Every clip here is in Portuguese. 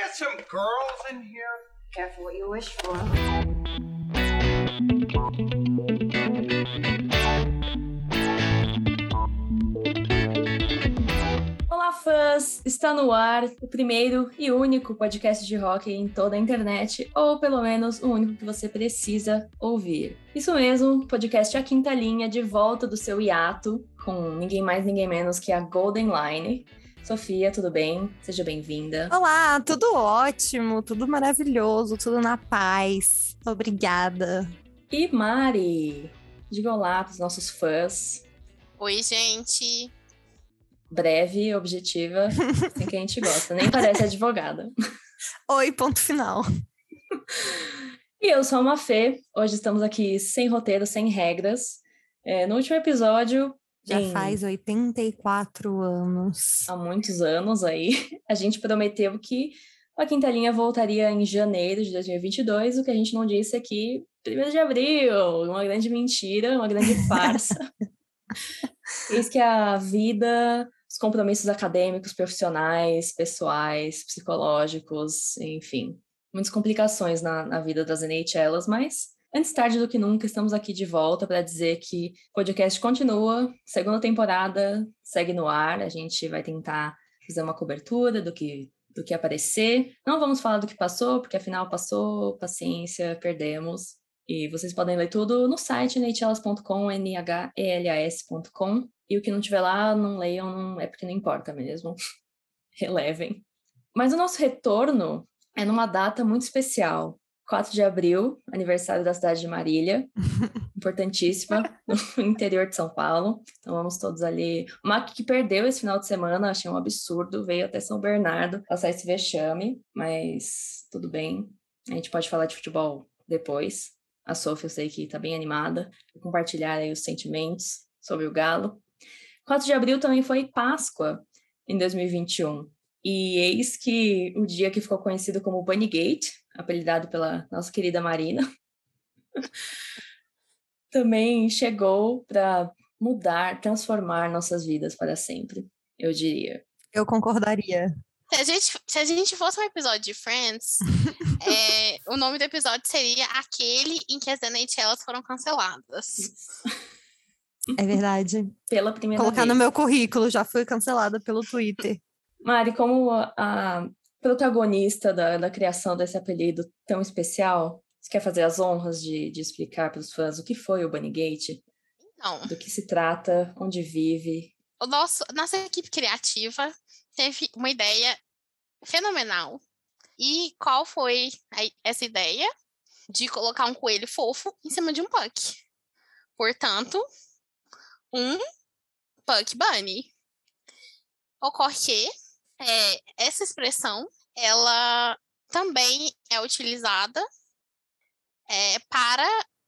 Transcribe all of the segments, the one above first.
got some girls in here? Careful what you wish for. Olá, fãs! Está no ar o primeiro e único podcast de rock em toda a internet, ou pelo menos o único que você precisa ouvir. Isso mesmo, podcast A Quinta Linha, de volta do seu hiato, com ninguém mais, ninguém menos que a Golden Line. Sofia, tudo bem? Seja bem-vinda. Olá, tudo ótimo, tudo maravilhoso, tudo na paz. Obrigada. E Mari, diga olá para os nossos fãs. Oi, gente. Breve, objetiva, assim que a gente gosta. Nem parece advogada. Oi, ponto final. E eu sou a Mafê. Hoje estamos aqui sem roteiro, sem regras. No último episódio... Já faz 84 anos. Há muitos anos aí. A gente prometeu que a Quinta Linha voltaria em janeiro de 2022. O que a gente não disse aqui, 1º de abril. Uma grande mentira, uma grande farsa. Eis que a vida, os compromissos acadêmicos, profissionais, pessoais, psicológicos, enfim, muitas complicações na vida das NHLas, mas antes tarde do que nunca, estamos aqui de volta para dizer que o podcast continua, segunda temporada segue no ar, a gente vai tentar fazer uma cobertura do que aparecer. Não vamos falar do que passou, porque afinal passou, paciência, perdemos. E vocês podem ler tudo no site nhelas.com, nhelas.com. E o que não tiver lá, não leiam, é porque não importa mesmo. Relevem. Mas o nosso retorno é numa data muito especial. 4 de abril, aniversário da cidade de Marília. Importantíssima, no interior de São Paulo. Então vamos todos ali. O Mac que perdeu esse final de semana, achei um absurdo. Veio até São Bernardo passar esse vexame. Mas tudo bem. A gente pode falar de futebol depois. A Sofia, eu sei que tá bem animada. Vou compartilhar aí os sentimentos sobre o Galo. 4 de abril também foi Páscoa, em 2021. E eis que o dia que ficou conhecido como Bunnygate, apelidado pela nossa querida Marina, também chegou para mudar, transformar nossas vidas para sempre, eu diria. Eu concordaria. Se a gente fosse um episódio de Friends, o nome do episódio seria aquele em que as NHLs foram canceladas. É verdade. Pela primeira Colocar vez. no meu currículo, já fui cancelada pelo Twitter. Mari, como a protagonista da criação desse apelido tão especial, você quer fazer as honras de explicar para os fãs o que foi o Bunnygate? Não. Do que se trata, onde vive? Nossa equipe criativa teve uma ideia fenomenal. E qual foi essa ideia? De colocar um coelho fofo em cima de um puck. Portanto, um Puck Bunny. Ocorre que essa expressão, ela também é utilizada para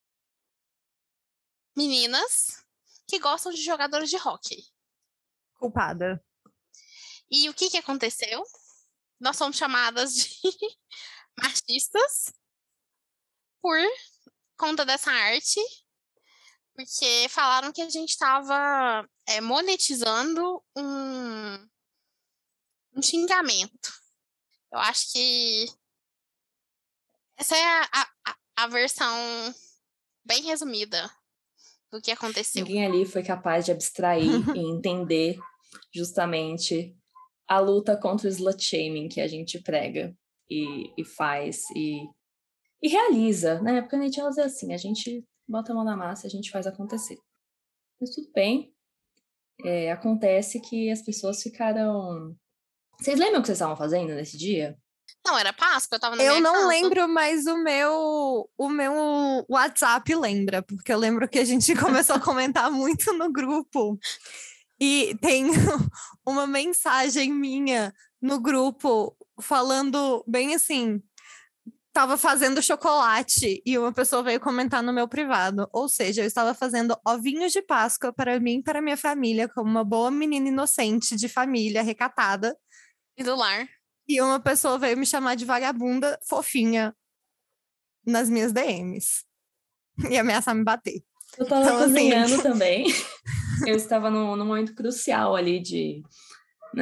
meninas que gostam de jogadores de hóquei. Culpada. E o que aconteceu? Nós somos chamadas de machistas por conta dessa arte, porque falaram que a gente estava monetizando um xingamento. Eu acho que essa é a versão bem resumida do que aconteceu. Ninguém ali foi capaz de abstrair e entender justamente a luta contra o slut-shaming que a gente prega e faz e realiza, né? Porque a gente é assim, a gente bota a mão na massa e a gente faz acontecer. Mas tudo bem. Acontece que as pessoas ficaram... Vocês lembram o que vocês estavam fazendo nesse dia? Não, era Páscoa, eu tava na Eu minha não casa. lembro, mas o meu WhatsApp lembra, porque eu lembro que a gente começou a comentar muito no grupo. E tem uma mensagem minha no grupo falando bem assim, tava fazendo chocolate e uma pessoa veio comentar no meu privado. Ou seja, eu estava fazendo ovinhos de Páscoa para mim e para minha família, como uma boa menina inocente de família, recatada. E do lar. E uma pessoa veio me chamar de vagabunda fofinha nas minhas DMs. E ameaçar me bater. Eu tava cozinhando também. Eu estava num momento crucial ali de, né,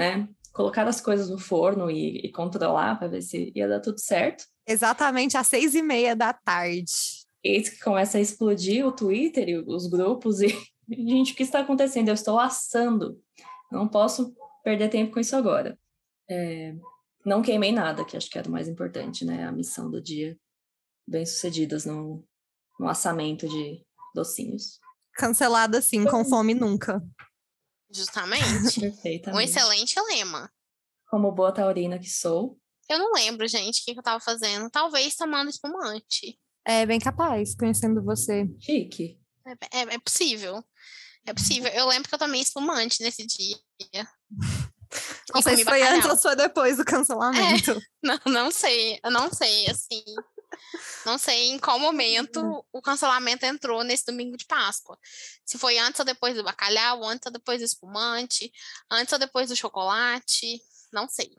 colocar as coisas no forno e controlar para ver se ia dar tudo certo. Exatamente às 6h30 da tarde. Eis que começa a explodir o Twitter e os grupos e... Gente, o que está acontecendo? Eu estou assando. Não posso perder tempo com isso agora. Não queimei nada, que acho que era o mais importante, né? A missão do dia. Bem-sucedidas no assamento de docinhos. Cancelada, sim, com fome nunca. Justamente. Um Perfeitamente. excelente lema. Como boa taurina que sou. Eu não lembro, gente, o que eu tava fazendo. Talvez tomando espumante. É bem capaz, conhecendo você. Chique. É possível. É possível. Eu lembro que eu tomei espumante nesse dia. Não sei se foi antes ou se foi depois do cancelamento. Não sei. Eu não sei, assim. Não sei em qual momento o cancelamento entrou nesse domingo de Páscoa. Se foi antes ou depois do bacalhau, antes ou depois do espumante, antes ou depois do chocolate. Não sei.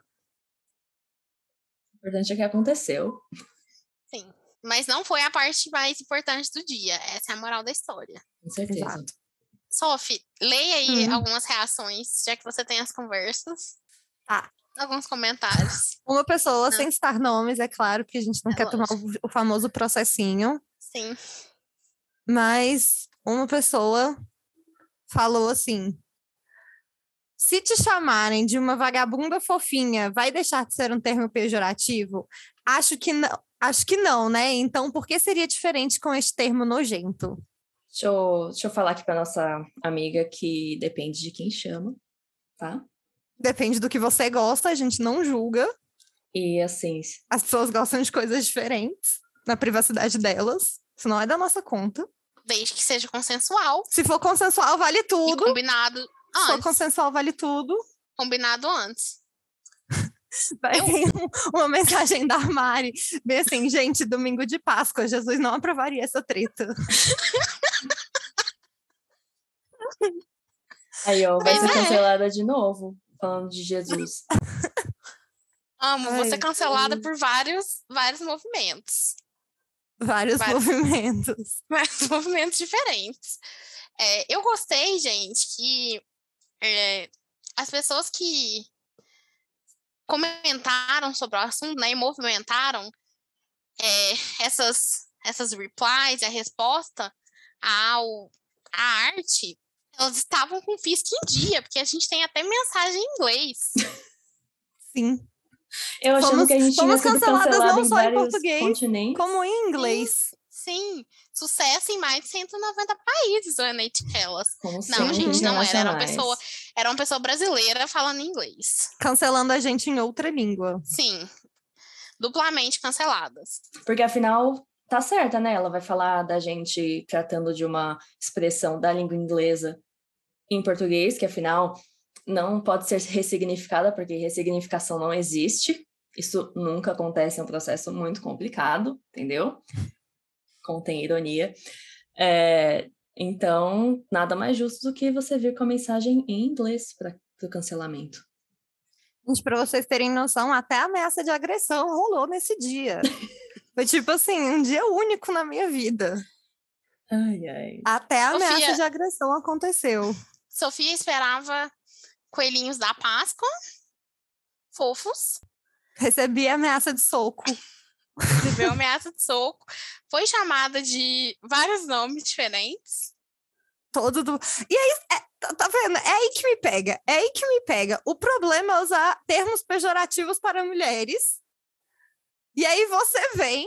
O importante é que aconteceu. Sim. Mas não foi a parte mais importante do dia. Essa é a moral da história. Com certeza. Exato. Sophie, leia aí algumas reações, já que você tem as conversas. Tá. Alguns comentários. Uma pessoa, sem citar nomes, é claro, porque a gente não quer tomar o famoso processinho. Sim. Mas uma pessoa falou assim: se te chamarem de uma vagabunda fofinha, vai deixar de ser um termo pejorativo? Acho que não, né? Então, por que seria diferente com este termo nojento? Deixa eu falar aqui para nossa amiga que depende de quem chama, tá? Depende do que você gosta, a gente não julga. E assim... As pessoas gostam de coisas diferentes na privacidade delas. Isso não é da nossa conta. Desde que seja consensual. Se for consensual, vale tudo. E combinado antes. Se for consensual, vale tudo. Combinado antes. Tem uma mensagem da Mari, bem assim, gente, domingo de Páscoa, Jesus não aprovaria essa treta. Aí, ó, vai ser cancelada de novo, falando de Jesus. Amo, vou ser cancelada por vários movimentos. Vários movimentos. Vários movimentos diferentes. Eu gostei, gente, que as pessoas que comentaram sobre o assunto, né, e movimentaram essas replies, a resposta à arte, elas estavam com o fisco em dia, porque a gente tem até mensagem em inglês. Sim. Eu achando que a gente tinha sido canceladas não em só em português, continentes. como em inglês. Sim. Sucesso em mais de 190 países, o Elas. Como não, gente, não era. internacionais. Era uma pessoa brasileira falando inglês. Cancelando a gente em outra língua. Sim. Duplamente canceladas. Porque, afinal, tá certa, né? Ela vai falar da gente tratando de uma expressão da língua inglesa em português, que, afinal, não pode ser ressignificada, porque ressignificação não existe. Isso nunca acontece, é um processo muito complicado, entendeu? Contém ironia. Então, nada mais justo do que você vir com a mensagem em inglês para o cancelamento. Gente, para vocês terem noção, até a ameaça de agressão rolou nesse dia. Foi tipo assim, um dia único na minha vida. Ai, ai. Até a ameaça de agressão aconteceu. Sofia esperava coelhinhos da Páscoa, fofos. Recebi ameaça de soco. Recebeu ameaça de soco. Foi chamada de vários nomes diferentes. E aí, tá vendo? É aí que me pega. É aí que me pega. O problema é usar termos pejorativos para mulheres. E aí você vem,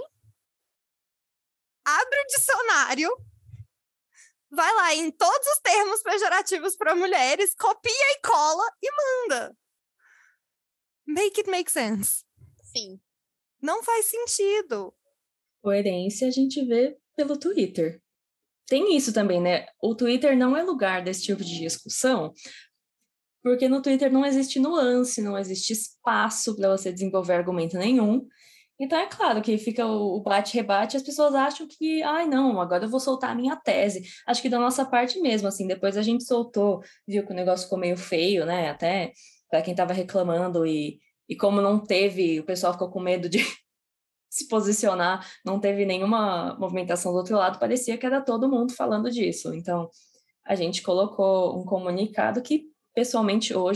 abre o dicionário, vai lá em todos os termos pejorativos para mulheres, copia e cola e manda. Make it make sense. Sim. Não faz sentido. Coerência a gente vê pelo Twitter. Tem isso também, né? O Twitter não é lugar desse tipo de discussão, porque no Twitter não existe nuance, não existe espaço para você desenvolver argumento nenhum. Então é claro que fica o bate-rebate e as pessoas acham que, ai não, agora eu vou soltar a minha tese. Acho que da nossa parte mesmo, assim, depois a gente soltou, viu que o negócio ficou meio feio, né? Até para quem estava reclamando e como não teve, o pessoal ficou com medo de se posicionar, não teve nenhuma movimentação do outro lado, parecia que era todo mundo falando disso. Então, a gente colocou um comunicado que, pessoalmente, hoje,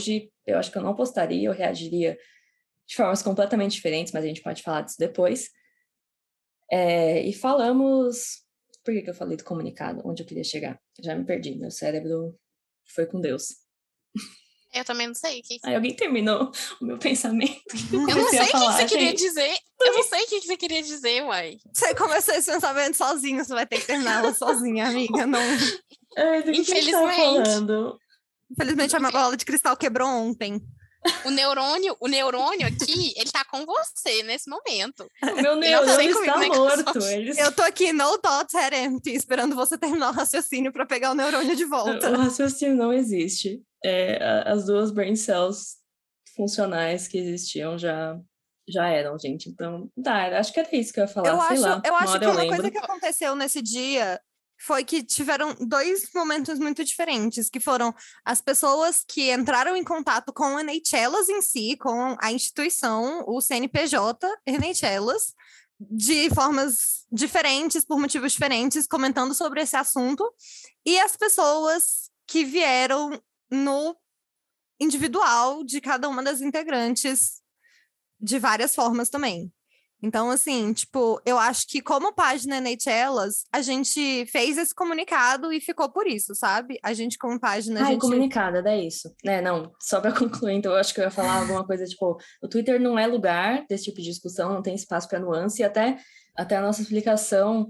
eu acho que eu não postaria, eu reagiria de formas completamente diferentes, mas a gente pode falar disso depois. E falamos... Por que eu falei do comunicado? Onde eu queria chegar? Já me perdi, meu cérebro foi com Deus. Eu também não sei o que. Aí alguém terminou o meu pensamento. Eu não sei o que você queria dizer. Eu não sei o que você queria dizer, uai. Você começou esse pensamento sozinho, você vai ter que terminar ela sozinha, amiga. Não... Infelizmente. Infelizmente, a minha bola de cristal quebrou ontem. O neurônio aqui, ele tá com você nesse momento. O meu neurônio está morto. Eu tô aqui, no thoughts, head empty, esperando você terminar o raciocínio pra pegar o neurônio de volta. O raciocínio não existe. As duas brain cells funcionais que existiam já eram, gente. Então, acho que era isso que eu ia falar. Eu acho que uma lembro. coisa que aconteceu nesse dia foi que tiveram 2 momentos muito diferentes, que foram as pessoas que entraram em contato com o NHLas em si, com a instituição, o CNPJ, NHLas, de formas diferentes, por motivos diferentes, comentando sobre esse assunto, e as pessoas que vieram no individual de cada uma das integrantes de várias formas também. Então, assim, tipo, eu acho que como página NHLas, a gente fez esse comunicado e ficou por isso, sabe? A gente como página... comunicado, é isso. Não, só pra concluir, então eu acho que eu ia falar alguma coisa, tipo, o Twitter não é lugar desse tipo de discussão, não tem espaço para nuance, e até a nossa explicação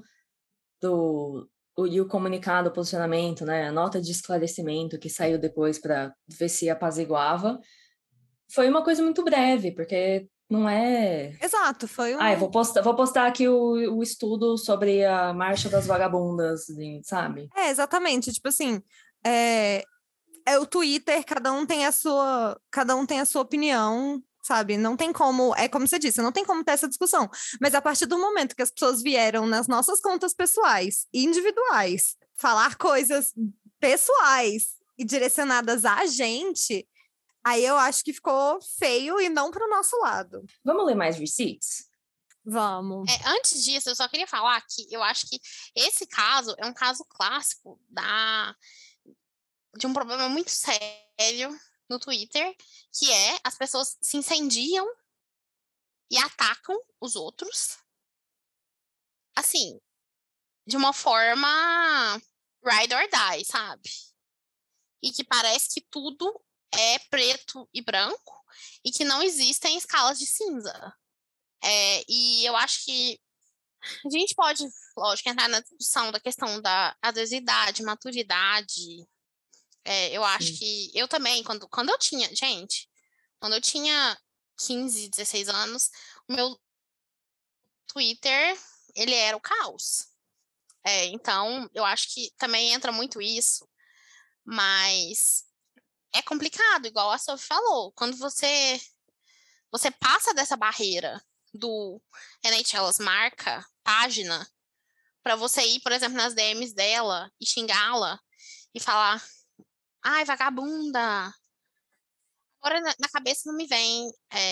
e o comunicado, o posicionamento, né, a nota de esclarecimento que saiu depois para ver se apaziguava, foi uma coisa muito breve, porque não é... Exato, foi vou postar aqui o estudo sobre a marcha das vagabundas, sabe? Exatamente, tipo assim, o Twitter, cada um tem a sua opinião, sabe? Não tem como, como você disse, não tem como ter essa discussão. Mas a partir do momento que as pessoas vieram nas nossas contas pessoais, individuais, falar coisas pessoais e direcionadas a gente, aí eu acho que ficou feio e não pro nosso lado. Vamos ler mais receipts? Vamos. Antes disso, eu só queria falar que eu acho que esse caso é um caso clássico de um problema muito sério no Twitter, que é as pessoas se incendiam e atacam os outros, assim, de uma forma ride or die, sabe? E que parece que tudo é preto e branco e que não existem escalas de cinza. E eu acho que a gente pode, lógico, entrar na discussão da questão da, às vezes, idade, maturidade. Eu acho que eu também, quando eu tinha, gente, quando eu tinha 15, 16 anos, o meu Twitter, ele era o caos. Então, eu acho que também entra muito isso, mas é complicado, igual a Sophie falou, quando você passa dessa barreira do NHLas marca, página, para você ir, por exemplo, nas DMs dela e xingá-la e falar: ai, vagabunda. Agora na cabeça não me vem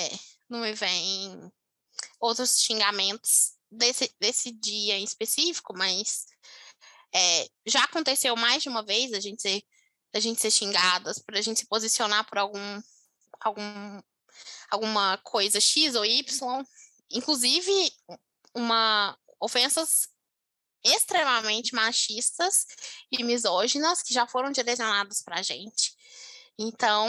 outros xingamentos desse dia em específico, mas já aconteceu mais de uma vez a gente ser xingadas, para a gente se posicionar por alguma coisa X ou Y, inclusive ofensas extremamente machistas e misóginas que já foram direcionadas para a gente. Então,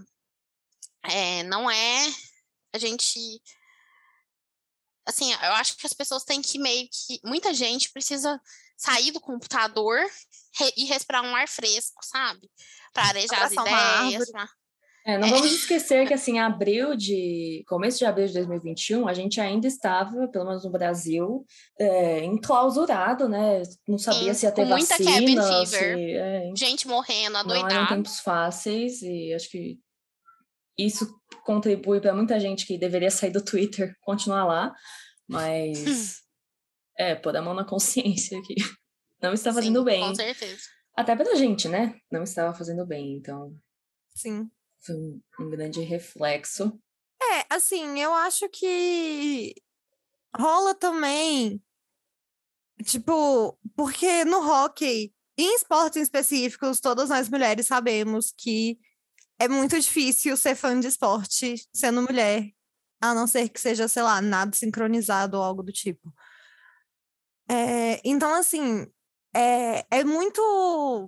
não é a gente... Assim, eu acho que as pessoas têm que muita gente precisa sair do computador e respirar um ar fresco, sabe? Para arejar as ideias. Não vamos esquecer que, assim, começo de abril de 2021, a gente ainda estava, pelo menos no Brasil, enclausurado, né? Não sabia se ia ter muita vacina, cabin fever, gente morrendo, adoidado. Não eram tempos fáceis e acho que isso contribui para muita gente que deveria sair do Twitter, continuar lá, mas pôr a mão na consciência que não está fazendo bem. Com certeza. Até pra gente, né? Não estava fazendo bem, então... Sim. Foi um grande reflexo. Assim, eu acho que rola também, tipo, porque no hóquei, em esportes específicos, todas nós mulheres sabemos que é muito difícil ser fã de esporte sendo mulher, a não ser que seja, sei lá, nada sincronizado ou algo do tipo. Então, assim, é muito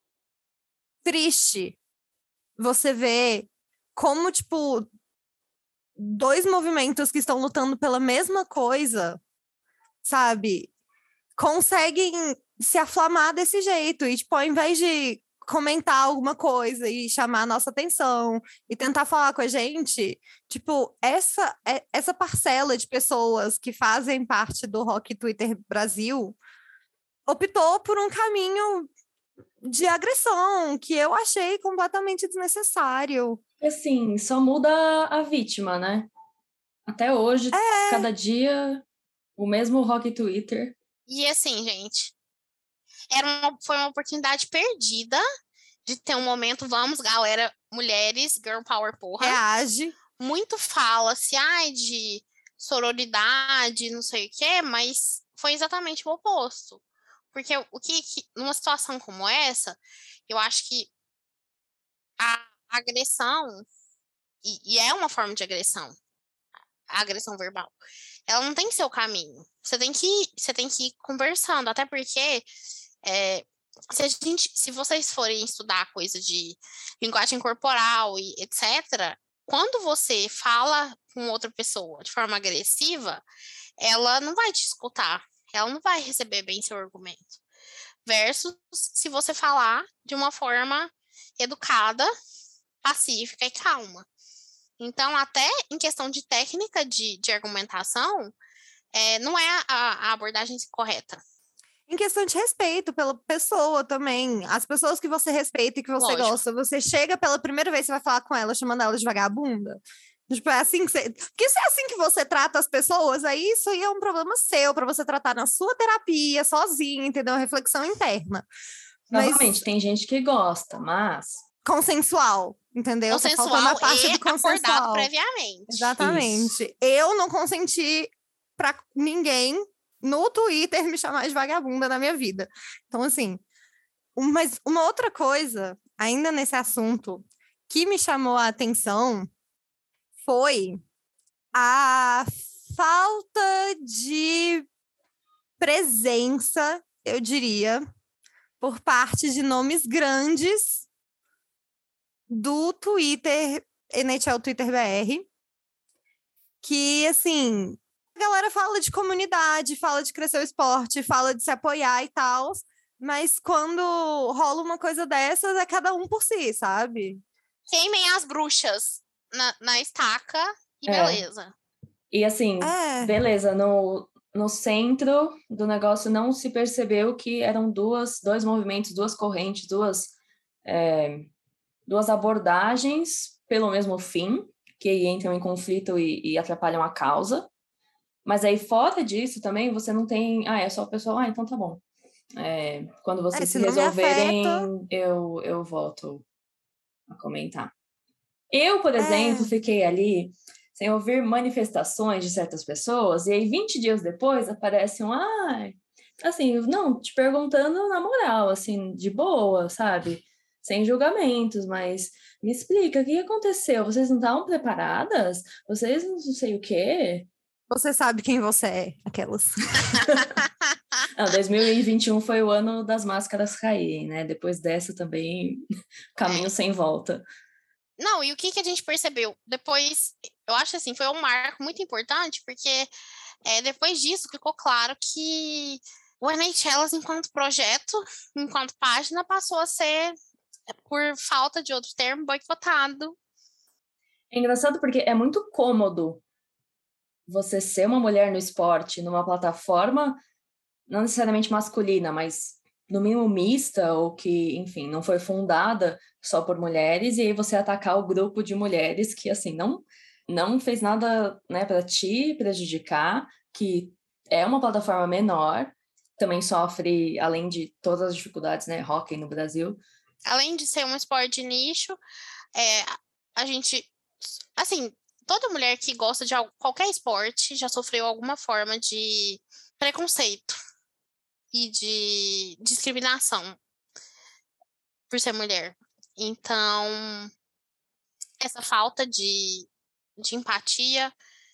triste você ver como, tipo, dois movimentos que estão lutando pela mesma coisa, sabe, conseguem se aflamar desse jeito. E, tipo, ao invés de comentar alguma coisa e chamar a nossa atenção e tentar falar com a gente, tipo, essa parcela de pessoas que fazem parte do Rock Twitter Brasil optou por um caminho de agressão que eu achei completamente desnecessário. Assim, só muda a vítima, né? Até hoje, cada dia, o mesmo Rock Twitter. E assim, gente, foi uma oportunidade perdida de ter um momento, vamos, galera, mulheres, girl power, porra. Reage. Muito fala-se, de sororidade, não sei o quê, mas foi exatamente o oposto. Porque numa situação como essa, eu acho que a agressão, e é uma forma de agressão, a agressão verbal, ela não tem que ser o caminho. Você tem que ir conversando, até porque se vocês forem estudar coisa de linguagem corporal e etc., quando você fala com outra pessoa de forma agressiva, ela não vai te escutar, ela não vai receber bem seu argumento. Versus se você falar de uma forma educada, pacífica e calma. Então, até em questão de técnica de argumentação, não é a abordagem correta. Em questão de respeito pela pessoa também. As pessoas que você respeita e que você gosta, você chega pela primeira vez, você vai falar com ela, chamando ela de vagabunda. Tipo, é assim que você... Porque se é assim que você trata as pessoas, aí isso aí é um problema seu, para você tratar na sua terapia, sozinha, entendeu? Reflexão interna. Novamente, tem gente que gosta, mas... Consensual, entendeu? Consensual tá faltando a parte do consensual. Acordado previamente. Exatamente. Isso. Eu não consenti para ninguém no Twitter me chamar de vagabunda na minha vida. Então, assim, mas uma outra coisa, ainda nesse assunto, que me chamou a atenção foi a falta de presença, eu diria, por parte de nomes grandes do Twitter, NHL Twitter BR, que, assim, a galera fala de comunidade, fala de crescer o esporte, fala de se apoiar e tal, mas quando rola uma coisa dessas, é cada um por si, sabe? Queimem as bruxas na estaca e beleza. E assim, beleza, no centro do negócio não se percebeu que eram dois movimentos, duas correntes, duas abordagens pelo mesmo fim, que entram em conflito e atrapalham a causa. Mas aí, fora disso, também, você não tem... é só o pessoal... então tá bom. Quando vocês se resolverem, eu volto a comentar. Eu, por exemplo, fiquei ali sem ouvir manifestações de certas pessoas, e aí 20 dias depois aparece assim, não, te perguntando na moral, assim, de boa, sabe? Sem julgamentos, mas me explica, o que aconteceu? Vocês não estavam preparadas? Vocês não sei o quê? Você sabe quem você é, aquelas. 2021 foi o ano das máscaras caírem, né? Depois dessa também, caminho sem volta. Não, e o que a gente percebeu? Depois, eu acho assim, foi um marco muito importante, porque depois disso ficou claro que o NHL, enquanto projeto, enquanto página, passou a ser, por falta de outro termo, boicotado. É engraçado porque é muito cômodo você ser uma mulher no esporte, numa plataforma não necessariamente masculina, mas no mínimo mista, ou que, enfim, não foi fundada só por mulheres, e aí você atacar o grupo de mulheres que, assim, não fez nada, né, para te prejudicar, que é uma plataforma menor, também sofre, além de todas as dificuldades, né, hóquei no Brasil. Além de ser um esporte de nicho, a gente, assim, toda mulher que gosta de qualquer esporte já sofreu alguma forma de preconceito e de discriminação por ser mulher. Então, essa falta de empatia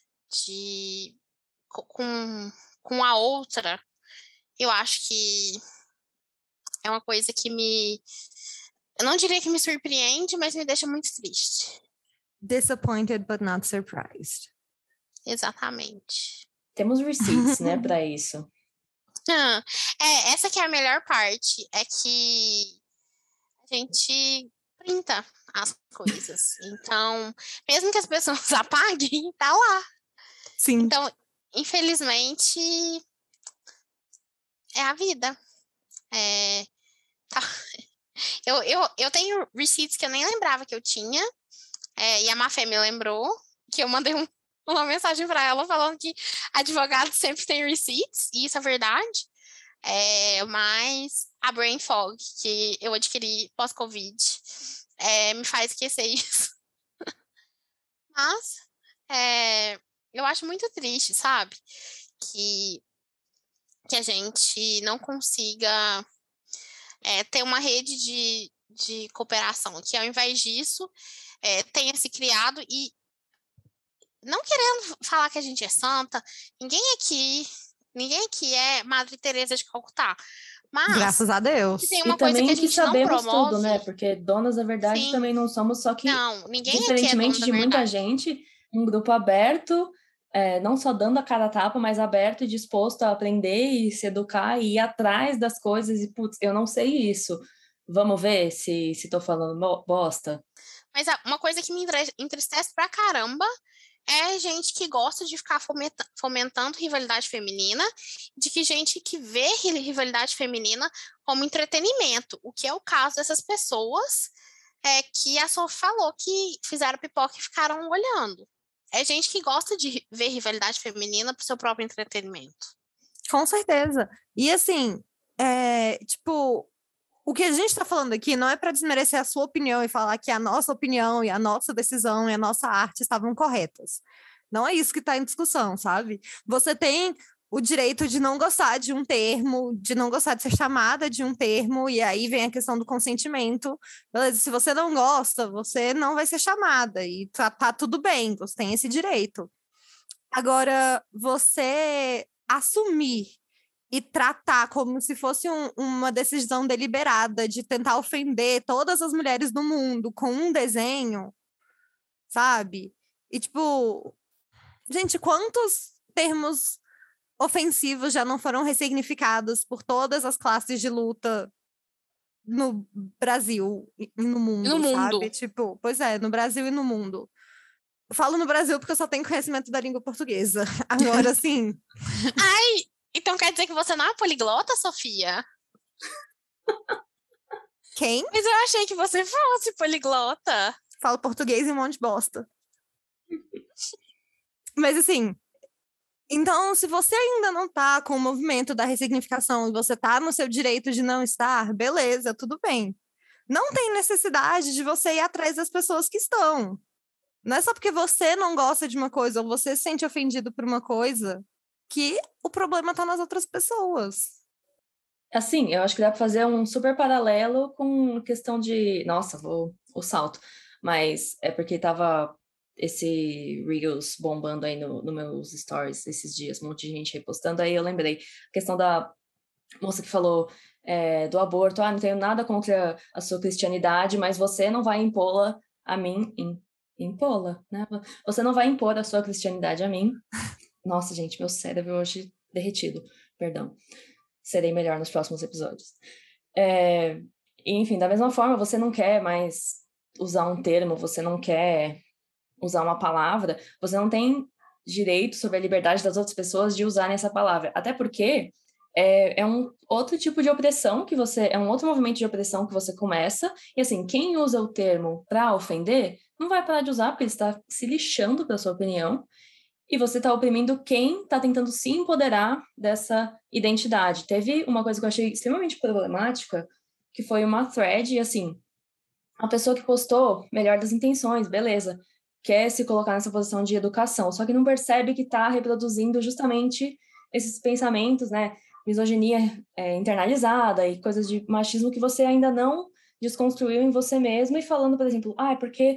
com a outra, eu acho que é uma coisa que eu não diria que me surpreende, mas me deixa muito triste. Disappointed but not surprised. Exatamente. Temos receipts, né, para isso. Essa que é a melhor parte, é que a gente printa as coisas. Então, mesmo que as pessoas apaguem, tá lá. Sim. Então, infelizmente, é a vida. Tá. Eu tenho receipts que eu nem lembrava que eu tinha, e a Mafé me lembrou que eu mandei uma mensagem para ela falando que advogado sempre tem receipts, e isso é verdade. Mas a brain fog que eu adquiri pós-Covid me faz esquecer isso. Mas eu acho muito triste, sabe? Que a gente não consiga ter uma rede de cooperação, que ao invés disso tenha se criado, e não querendo falar que a gente é santa, ninguém aqui é Madre Teresa de Calcutá, mas graças a Deus. tem uma E coisa também que a gente não sabemos promove. tudo, né? Porque donas da verdade Sim. também não somos, só que, Não, ninguém diferentemente aqui é de dona da muita verdade. gente, um grupo aberto, não só dando a cara a tapa, mas aberto e disposto a aprender e se educar e ir atrás das coisas. E, putz, eu não sei isso. Vamos ver se tô falando bosta. Mas uma coisa que me entristece pra caramba é gente que gosta de ficar fomentando rivalidade feminina, de que gente que vê rivalidade feminina como entretenimento, o que é o caso dessas pessoas que a Sophie falou que fizeram pipoca e ficaram olhando. É gente que gosta de ver rivalidade feminina pro seu próprio entretenimento. Com certeza. E assim, tipo, o que a gente está falando aqui não é para desmerecer a sua opinião e falar que a nossa opinião e a nossa decisão e a nossa arte estavam corretas. Não é isso que está em discussão, sabe? Você tem o direito de não gostar de um termo, de não gostar de ser chamada de um termo, e aí vem a questão do consentimento. Beleza, se você não gosta, você não vai ser chamada, e tá tudo bem, você tem esse direito. Agora, você assumir e tratar como se fosse uma decisão deliberada de tentar ofender todas as mulheres do mundo com um desenho, sabe? E, tipo, gente, quantos termos ofensivos já não foram ressignificados por todas as classes de luta no Brasil e no mundo, sabe? Tipo, pois é, no Brasil e no mundo. Eu falo no Brasil porque eu só tenho conhecimento da língua portuguesa. Agora, sim. Ai, então quer dizer que você não é poliglota, Sofia? Quem? Mas eu achei que você fosse poliglota. Falo português e um monte de bosta. Mas assim, então, se você ainda não tá com o movimento da ressignificação e você tá no seu direito de não estar, beleza, tudo bem. Não tem necessidade de você ir atrás das pessoas que estão. Não é só porque você não gosta de uma coisa ou você se sente ofendido por uma coisa que o problema tá nas outras pessoas. Assim, eu acho que dá pra fazer um super paralelo com questão de... Nossa, o salto. Mas é porque tava esse Reels bombando aí no meus stories esses dias, um monte de gente repostando, aí eu lembrei. A questão da moça que falou do aborto, não tenho nada contra a sua cristianidade, mas você não vai impô-la a mim... Impô-la, né? Você não vai impor a sua cristianidade a mim. Nossa, gente, meu cérebro hoje derretido. Perdão. Serei melhor nos próximos episódios. Enfim, da mesma forma, você não quer mais usar um termo, você não quer usar uma palavra, você não tem direito sobre a liberdade das outras pessoas de usarem essa palavra. Até porque é um outro tipo de opressão que você... É um outro movimento de opressão que você começa. E assim, quem usa o termo para ofender, não vai parar de usar, porque ele está se lixando para sua opinião. E você está oprimindo quem está tentando se empoderar dessa identidade. Teve uma coisa que eu achei extremamente problemática, que foi uma thread, e assim, a pessoa que postou, melhor das intenções, beleza, quer se colocar nessa posição de educação, só que não percebe que está reproduzindo justamente esses pensamentos, né, misoginia internalizada e coisas de machismo que você ainda não desconstruiu em você mesmo, e falando, por exemplo, é porque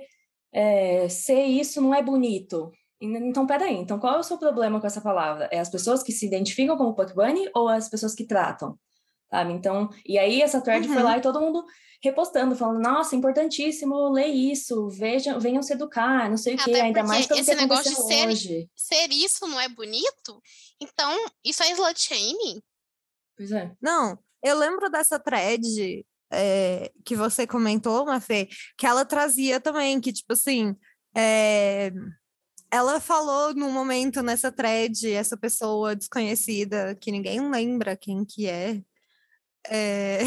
ser isso não é bonito. Então, peraí, então qual é o seu problema com essa palavra? É as pessoas que se identificam como Puck Bunny ou as pessoas que tratam? Sabe? Então, e aí essa thread foi lá e todo mundo repostando, falando, nossa, importantíssimo ler isso, venham se educar, não sei o quê, Até ainda mais porque pelo que esse negócio aconteceu de hoje. ser isso não é bonito, então isso é slut shaming. Pois é. Não, eu lembro dessa thread que você comentou, Mafê, que ela trazia também, que tipo assim, ela falou num momento nessa thread, essa pessoa desconhecida, que ninguém lembra quem que é,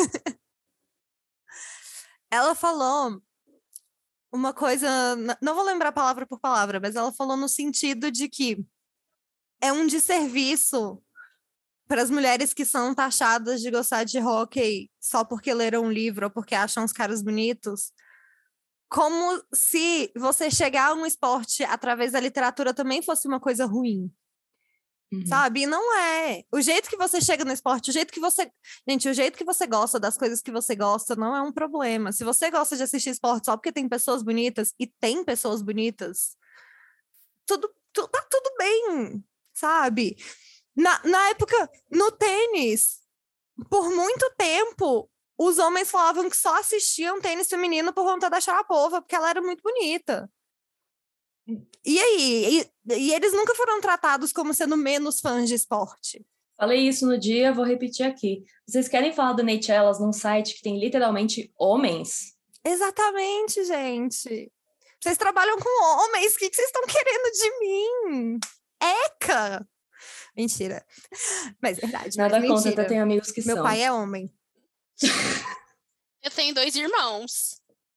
ela falou uma coisa, não vou lembrar palavra por palavra, mas ela falou no sentido de que é um desserviço para as mulheres que são taxadas de gostar de hóquei só porque leram um livro ou porque acham os caras bonitos, como se você chegar a um esporte através da literatura também fosse uma coisa ruim. Sabe? E não é. O jeito que você chega no esporte, o jeito que você. Gente, o jeito que você gosta das coisas que você gosta não é um problema. Se você gosta de assistir esporte só porque tem pessoas bonitas, e tem pessoas bonitas, tá tudo bem, sabe? Na época, no tênis, por muito tempo, os homens falavam que só assistiam tênis feminino por conta da Sharapova, porque ela era muito bonita. E aí? E eles nunca foram tratados como sendo menos fãs de esporte. Falei isso no dia, vou repetir aqui. Vocês querem falar do Nate Ellis num site que tem literalmente homens? Exatamente, gente. Vocês trabalham com homens, o que vocês estão querendo de mim? Eca! Mentira. Mas é verdade. Nada mas contra, mentira. até tenho amigos que Meu são. pai é homem. Eu tenho 2 irmãos.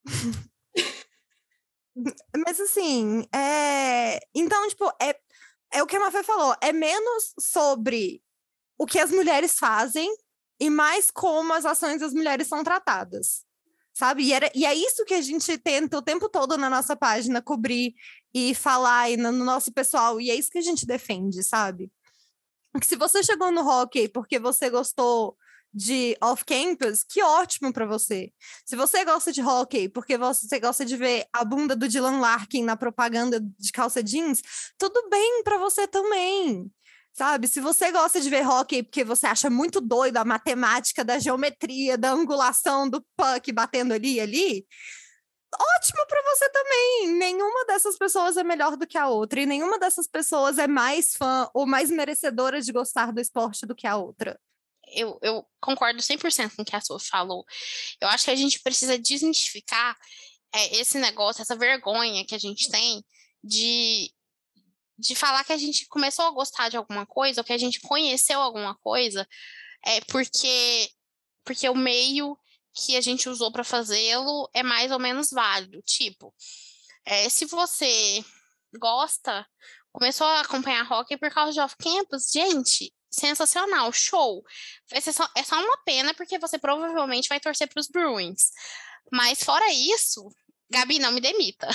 Mas assim, então, tipo, é o que a Mafê falou, é menos sobre o que as mulheres fazem e mais como as ações das mulheres são tratadas, sabe? E é isso que a gente tenta o tempo todo na nossa página cobrir e falar e no nosso pessoal, e é isso que a gente defende, sabe? Que se você chegou no hockey porque você gostou de off-campus, que ótimo para você. Se você gosta de hockey porque você gosta de ver a bunda do Dylan Larkin na propaganda de calça jeans, tudo bem para você também. Sabe? Se você gosta de ver hockey porque você acha muito doido a matemática da geometria, da angulação do puck batendo ali, ótimo para você também. Nenhuma dessas pessoas é melhor do que a outra e nenhuma dessas pessoas é mais fã ou mais merecedora de gostar do esporte do que a outra. Eu concordo 100% com o que a Sophie falou. Eu acho que a gente precisa desmistificar esse negócio, essa vergonha que a gente tem de falar que a gente começou a gostar de alguma coisa ou que a gente conheceu alguma coisa porque o meio que a gente usou para fazê-lo é mais ou menos válido. Tipo, se você começou a acompanhar hockey por causa de off-campus, gente, sensacional, show. É só uma pena porque você provavelmente vai torcer para os Bruins. Mas fora isso, Gabi, não me demita.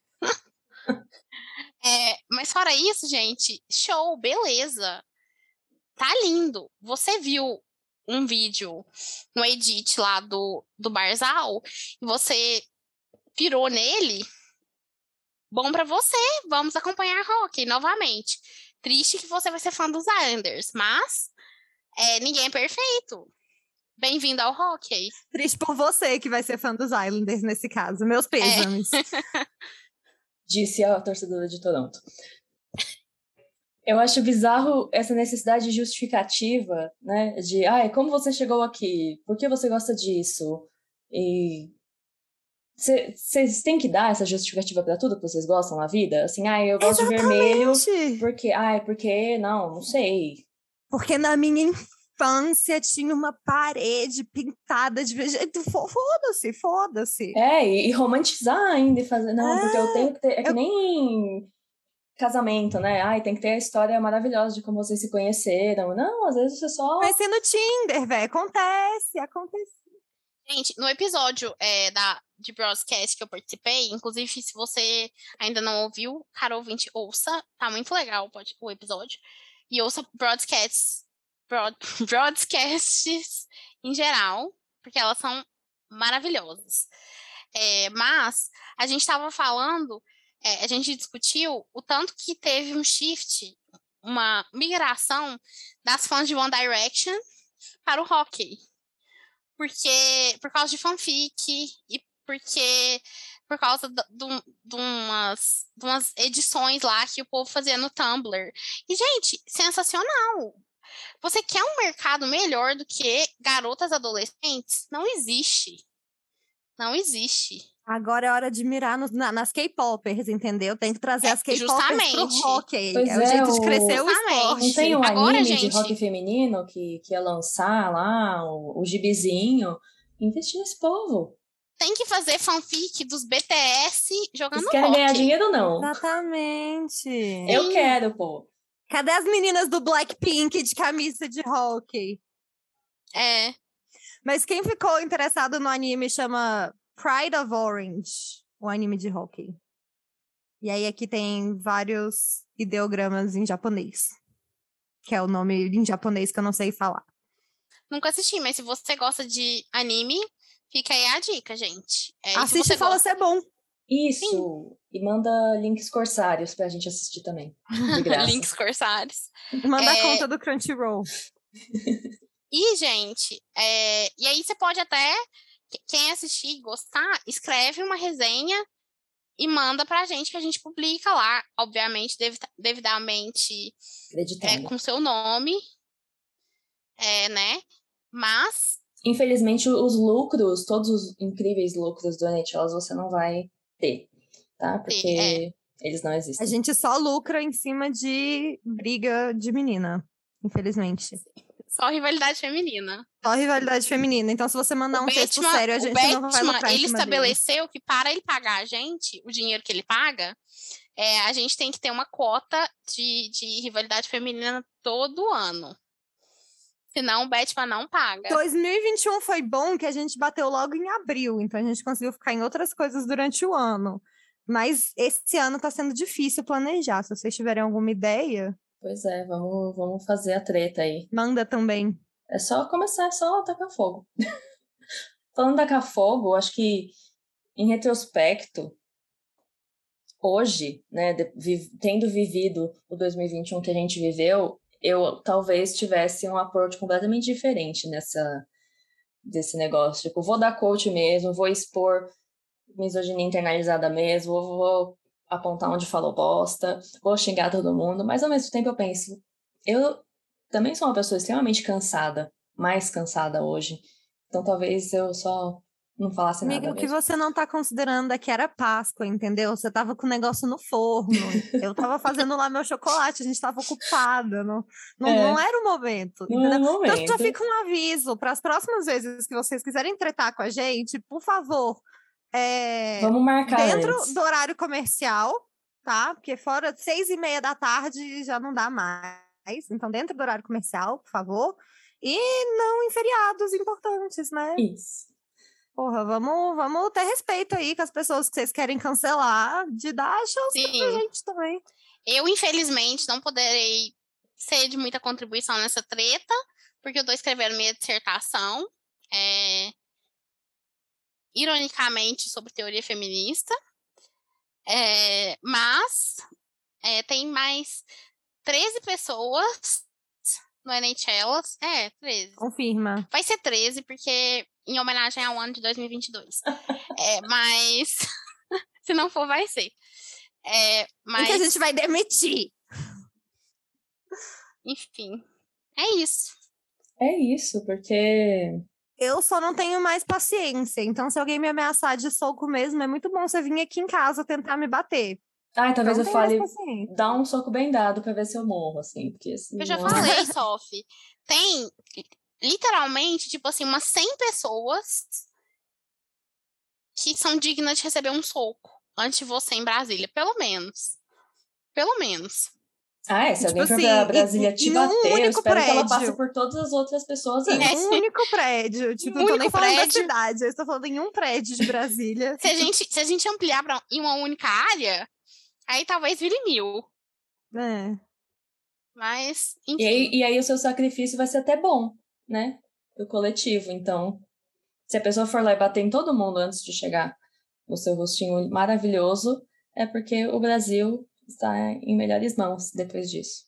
Mas fora isso, gente, show, beleza. Tá lindo. Você viu um vídeo, um edit lá do Barzal, e você pirou nele, bom pra você, vamos acompanhar hockey novamente. Triste que você vai ser fã dos Islanders, mas ninguém é perfeito. Bem-vindo ao hockey. Triste por você que vai ser fã dos Islanders nesse caso. Meus pêsames. Disse a torcedora de Toronto. Eu acho bizarro essa necessidade justificativa, né? De, como você chegou aqui? Por que você gosta disso? E vocês têm que dar essa justificativa para tudo que vocês gostam na vida? Assim, eu gosto de vermelho porque, não sei. Porque na minha infância tinha uma parede pintada de vegetal. Foda-se. E romantizar ainda e fazer, não, porque eu tenho que ter, que nem casamento, né? Tem que ter a história maravilhosa de como vocês se conheceram. Não, às vezes você só... Conheci no Tinder, velho. Acontece. Gente, no episódio de broadcast que eu participei, inclusive, se você ainda não ouviu, cara ouvinte, ouça, tá muito legal o episódio. E ouça broadcasts em geral, porque elas são maravilhosas. Mas a gente estava falando, a gente discutiu o tanto que teve um shift, uma migração das fãs de One Direction para o hockey. Por causa de fanfic e por causa de umas edições lá que o povo fazia no Tumblr. E, gente, sensacional! Você quer um mercado melhor do que garotas adolescentes? Não existe. Não existe. Agora é hora de mirar nas K-popers, entendeu? Tem que trazer as K-popers pro justamente. hockey. Pois é o é, jeito de crescer o Justamente. esporte. Não tem um Agora, anime de gente- rock feminino que ia lançar lá, o gibizinho? Investir nesse povo. Tem que fazer fanfic dos BTS jogando Vocês querem hockey. ganhar dinheiro ou não? Exatamente. Eu quero, pô. Cadê as meninas do Blackpink de camisa de hockey? Mas quem ficou interessado no anime chama Pride of Orange, o anime de hockey. E aí aqui tem vários ideogramas em japonês. Que é o nome em japonês que eu não sei falar. Nunca assisti, mas se você gosta de anime, fica aí a dica, gente. E se Assiste você e fala gosta- se é bom. Isso. E manda links corsários pra gente assistir também. De graça. Links corsários. Manda a conta do Crunchyroll. E, gente, e aí você pode até, quem assistir e gostar, escreve uma resenha e manda pra gente, que a gente publica lá, obviamente, devidamente Acreditando. com seu nome, né? Mas, Infelizmente, os lucros, todos os incríveis lucros do NHL, você não vai ter, tá? Porque eles não A existem. gente só lucra em cima de briga de menina, infelizmente. só rivalidade feminina. Só rivalidade feminina. Então, se você mandar um texto sério, a gente não vai lucrar em ele cima dele. estabeleceu que para ele pagar a gente, o dinheiro que ele paga, a gente tem que ter uma cota de rivalidade feminina todo ano. Senão o Batman não paga. 2021 foi bom que a gente bateu logo em abril, então a gente conseguiu ficar em outras coisas durante o ano. Mas esse ano tá sendo difícil planejar. Se vocês tiverem alguma ideia, Pois é, vamos fazer a treta aí. manda também. É só começar, é só tacar fogo. Falando de tacar fogo, acho que, em retrospecto, hoje, né, tendo vivido o 2021 que a gente viveu, eu talvez tivesse um approach completamente diferente desse negócio. Tipo, vou dar coach mesmo, vou expor misoginia internalizada mesmo, vou apontar onde falou bosta, vou xingar todo mundo, mas ao mesmo tempo eu penso, eu também sou uma pessoa extremamente cansada, mais cansada hoje, então talvez eu só não falasse Amiga, nada o que mesmo. você não tá considerando é que era Páscoa, entendeu? Você tava com o negócio no forno. Eu tava fazendo lá meu chocolate, a gente tava ocupada. Não era o momento, Não entendeu? é o Então já momento. fica um aviso para as próximas vezes que vocês quiserem tretar com a gente, por favor, Vamos marcar dentro antes. do horário comercial, tá? Porque fora de 6:30 da tarde já não dá mais. Então, dentro do horário comercial, por favor. E não em feriados importantes, né? Isso. Porra, vamos ter respeito aí com as pessoas que vocês querem cancelar, de dar a chance pra Sim. gente também. Eu, infelizmente, não poderei ser de muita contribuição nessa treta, porque eu tô escrevendo minha dissertação, ironicamente, sobre teoria feminista. Mas tem mais 13 pessoas no NHL. 13. Confirma. Vai ser 13, porque em homenagem ao ano de 2022. Mas se não for, vai ser. Mas, E que a gente vai demitir. enfim, é isso. É isso, porque Eu só não tenho mais paciência. Então, se alguém me ameaçar de soco mesmo, é muito bom você vir aqui em casa tentar me bater. talvez Não eu tenho mais fale, paciência. dá um soco bem dado pra ver se eu morro, assim, porque assim... Eu já não- falei, Sophie. Tem, literalmente, tipo assim, umas 100 pessoas que são dignas de receber um soco antes de você em Brasília. Pelo menos. Pelo menos. Se alguém Tipo for assim, pra Brasília em te um bater, eu único espero que ela prédio. passe por todas as outras pessoas Em antes. um único prédio. Tipo, Um não tô nem único falando prédio. da cidade, eu estou falando em um prédio de Brasília. Se a gente ampliar em uma única área, aí talvez vire 1000. É. Mas, enfim. E aí o seu sacrifício vai ser até bom, né? Pro coletivo. Então, se a pessoa for lá e bater em todo mundo antes de chegar o seu rostinho maravilhoso, é porque o Brasil está em melhores mãos depois disso.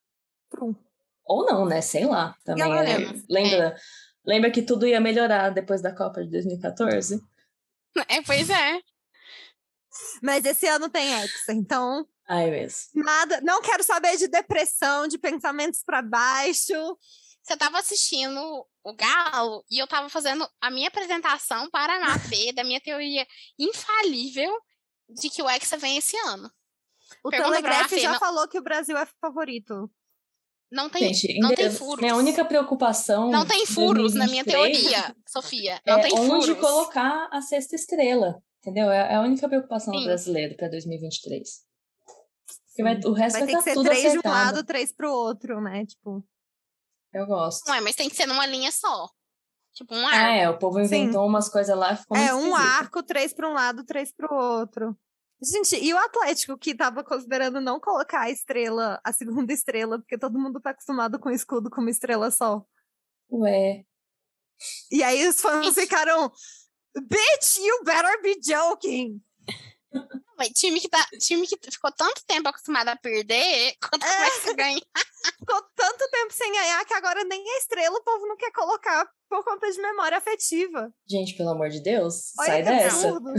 Ou não, né? Sei lá. Também lembra que tudo ia melhorar depois da Copa de 2014? Pois é. Mas esse ano tem Hexa, então... Ai, mesmo. Nada, não quero saber de depressão, de pensamentos para baixo. Você tava assistindo o Galo e eu tava fazendo a minha apresentação para a MAP da minha teoria infalível de que o Hexa vem esse ano. O Telegraph já falou que o Brasil é favorito. Não tem, gente, não tem furos. Minha única preocupação... Não tem furos na minha teoria, Sofia. Não tem onde furos. colocar a sexta estrela, entendeu? É a única preocupação do brasileiro para 2023. O resto vai ter que ser 3 de um lado, 3 pro outro, né? Tipo... Eu gosto. Não mas tem que ser numa linha só. Tipo um arco. O povo inventou umas coisas lá, ficou muito um arco, 3 para um lado, 3 pro outro. Gente, e o Atlético que tava considerando não colocar a segunda estrela, porque todo mundo tá acostumado com o escudo com uma estrela só. Ué. E aí os fãs ficaram, bitch, you better be joking. Time que ficou tanto tempo acostumado a perder, quanto mais que ganha. Ficou tanto tempo sem ganhar que agora nem a estrela o povo não quer colocar por conta de memória afetiva. Gente, pelo amor de Deus, olha sai dessa. Absurdo.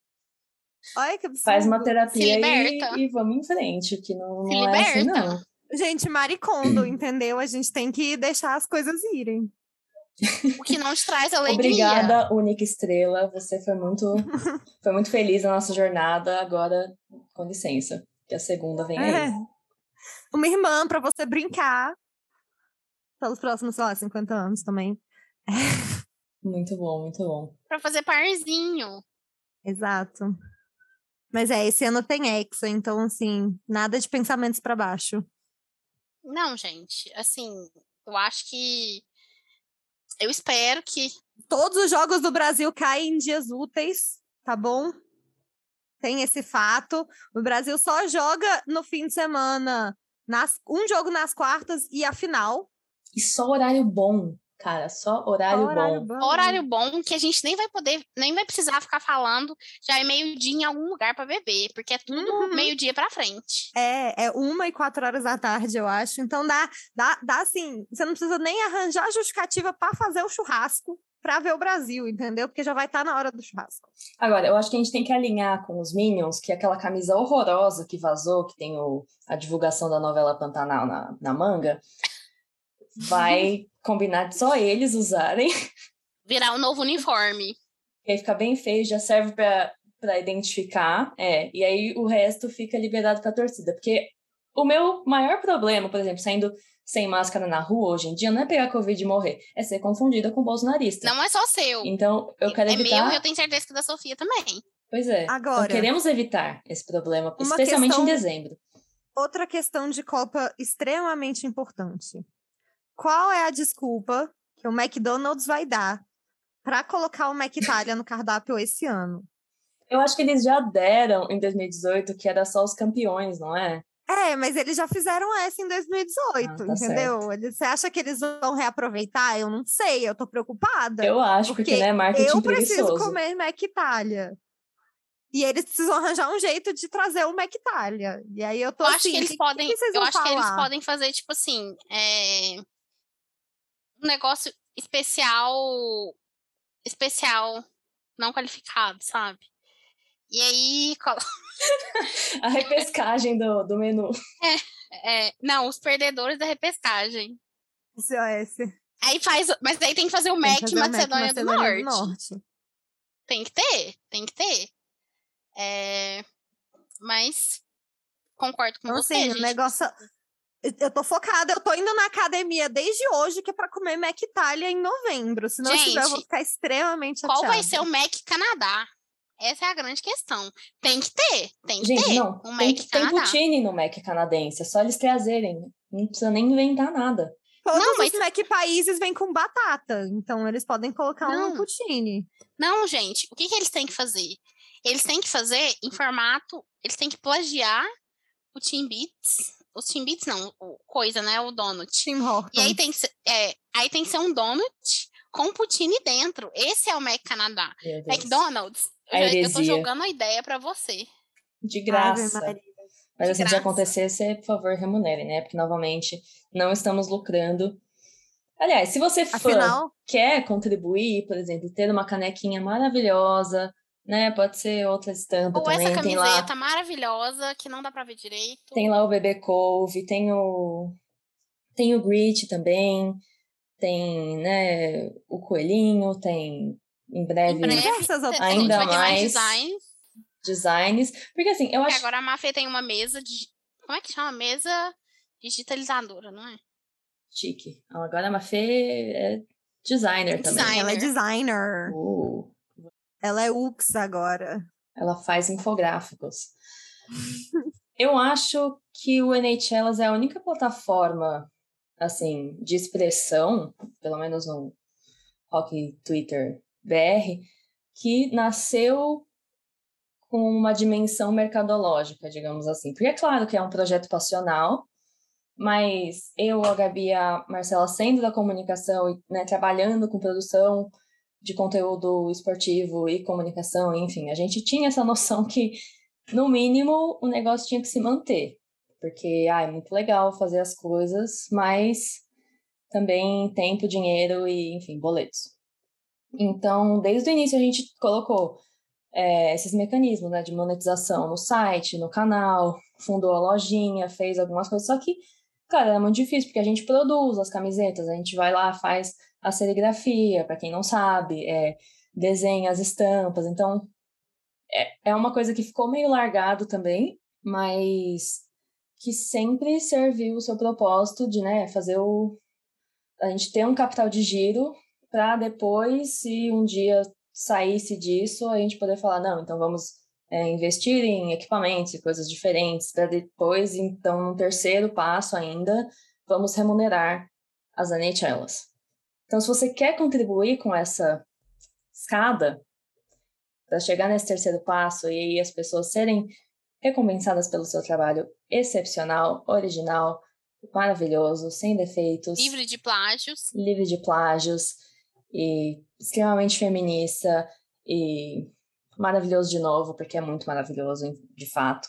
Olha que absurdo. Faz uma terapia e vamos em frente, que não é assim, não. Gente, maricondo, entendeu? A gente tem que deixar as coisas irem. O que não te traz alegria. Obrigada, única estrela. Você foi muito feliz na nossa jornada. Agora, com licença, que a segunda vem aí. Uma irmã pra você brincar pelos próximos, sei lá, 50 anos também. Muito bom, muito bom. Pra fazer parzinho. Exato. Mas esse ano tem Hexa, então, assim, nada de pensamentos pra baixo. Não, gente, assim, eu acho que... Eu espero que... Todos os jogos do Brasil caem em dias úteis, tá bom? Tem esse fato. O Brasil só joga no fim de semana um jogo nas quartas e a final. E só horário bom, cara. Só horário bom. Horário bom que a gente nem vai precisar ficar falando já é meio-dia em algum lugar pra beber, porque é tudo meio-dia pra frente. É 1 e 4 horas da tarde, eu acho. Então dá assim, você não precisa nem arranjar justificativa pra fazer o churrasco pra ver o Brasil, entendeu? Porque já vai estar na hora do churrasco. Agora, eu acho que a gente tem que alinhar com os Minions, que aquela camisa horrorosa que vazou, que tem a divulgação da novela Pantanal na manga, vai combinar de só eles usarem. Virar um novo uniforme. E aí fica bem feio, já serve pra identificar, e aí o resto fica liberado pra torcida. Porque o meu maior problema, por exemplo, saindo sem máscara na rua hoje em dia, não é pegar Covid e morrer, é ser confundida com bolsonarista. Não é só seu. Então, eu quero evitar... É meu e eu tenho certeza que da Sofia também. Pois é. Agora, então, queremos evitar esse problema, especialmente em dezembro. Outra questão de Copa extremamente importante. Qual é a desculpa que o McDonald's vai dar para colocar o McItalia no cardápio esse ano? Eu acho que eles já deram em 2018, que era só os campeões, não é? Mas eles já fizeram essa em 2018, tá entendeu? Você acha que eles vão reaproveitar? Eu não sei, eu tô preocupada. Eu acho, porque né, marketing preguiçoso. Eu preciso comer McItalia. E eles precisam arranjar um jeito de trazer o McItalia. E aí eu tô assim, acho que eles podem, eu acho que eles podem fazer, tipo assim, um negócio especial não qualificado, sabe? E aí... A repescagem do menu. Não, os perdedores da repescagem. SOS. Mas aí tem que fazer o Mac Macedônia do Norte. Tem que ter. Mas concordo com você, assim, gente. O negócio... Eu tô focada, eu tô indo na academia desde hoje, que é pra comer McItalia em novembro. Se não tiver, eu vou ficar extremamente chateada. Qual vai ser o Mac Canadá? Essa é a grande questão. Tem que ter. Gente, não. Tem poutine no Mac canadense. É só eles trazerem. Não precisa nem inventar nada. Todos os Mac países vêm com batata. Então, eles podem colocar um poutine. Não, gente. O que eles têm que fazer? Eles têm que fazer em formato... Eles têm que plagiar o Timbits. Os Timbits não. Coisa, né? O donut. Tim Hortons. E aí tem que ser um donut com poutine dentro. Esse é o Mac Canadá. McDonald's... A Eu tô heresia. jogando a ideia pra você. De Ave graça. Maria. Mas De assim, se graça. acontecer, você, por favor, remunere, né? Porque, novamente, não estamos lucrando. Aliás, se você Afinal, quer contribuir, por exemplo, ter uma canequinha maravilhosa, né? Pode ser outra estampa Ou essa também. camiseta maravilhosa que não dá pra ver direito. Tem lá o bebê couve, tem o Grit também, tem, né, o coelhinho, tem em Em breve breve, diversas a gente ainda vai ter mais mais designs. designs. Porque assim, eu Porque acho agora a Mafê tem uma mesa de... Como é que chama? Mesa digitalizadora, não é? chique. Agora a Mafê é designer também. ela é designer. Ela é UX agora. Ela faz infográficos. Eu acho que o NHLas é a única plataforma, assim, de expressão, pelo menos no Hockey Twitter BR, que nasceu com uma dimensão mercadológica, digamos assim. Porque é claro que é um projeto passional, mas eu, a Gabi e a Marcela sendo da comunicação e, né, trabalhando com produção de conteúdo esportivo e comunicação, enfim, a gente tinha essa noção que, no mínimo, o negócio tinha que se manter. Porque, é muito legal fazer as coisas, mas também tempo, dinheiro e, enfim, boletos. Então, desde o início a gente colocou esses mecanismos, né, de monetização no site, no canal, fundou a lojinha, fez algumas coisas, só que, cara, é muito difícil, porque a gente produz as camisetas, a gente vai lá, faz a serigrafia, para quem não sabe, desenha as estampas, então é uma coisa que ficou meio largado também, mas que sempre serviu o seu propósito de, né, fazer a gente ter um capital de giro para depois, se um dia saísse disso, a gente poder falar, não, então vamos investir em equipamentos e coisas diferentes, para depois, então, no terceiro passo ainda, vamos remunerar as NHLs. Então, se você quer contribuir com essa escada, para chegar nesse terceiro passo e aí as pessoas serem recompensadas pelo seu trabalho excepcional, original, maravilhoso, sem defeitos, Livre de plágios. livre de plágios e extremamente feminista e maravilhoso de novo, porque é muito maravilhoso, de fato.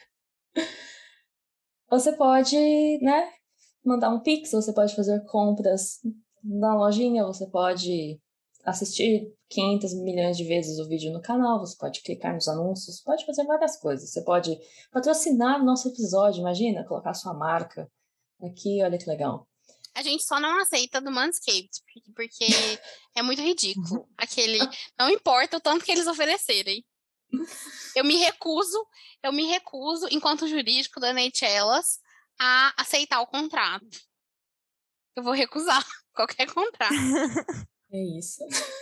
Você pode, né, mandar um Pix, você pode fazer compras na lojinha, você pode assistir 500 milhões de vezes o vídeo no canal, você pode clicar nos anúncios, pode fazer várias coisas. Você pode patrocinar o nosso episódio, imagina, colocar sua marca aqui, olha que legal. A gente só não aceita do Manscaped, porque é muito ridículo. Aquele, não importa o tanto que eles oferecerem. Eu me recuso, enquanto jurídico da NHLas, a aceitar o contrato. Eu vou recusar qualquer contrato. É isso.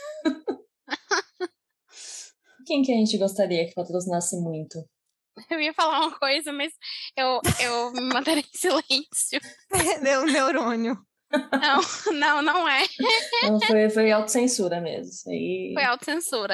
Quem que a gente gostaria que patrocinasse muito? Eu ia falar uma coisa, mas eu me manterei em silêncio. Perdeu o neurônio. Não é. Não, foi autocensura mesmo. Aí... Foi autocensura,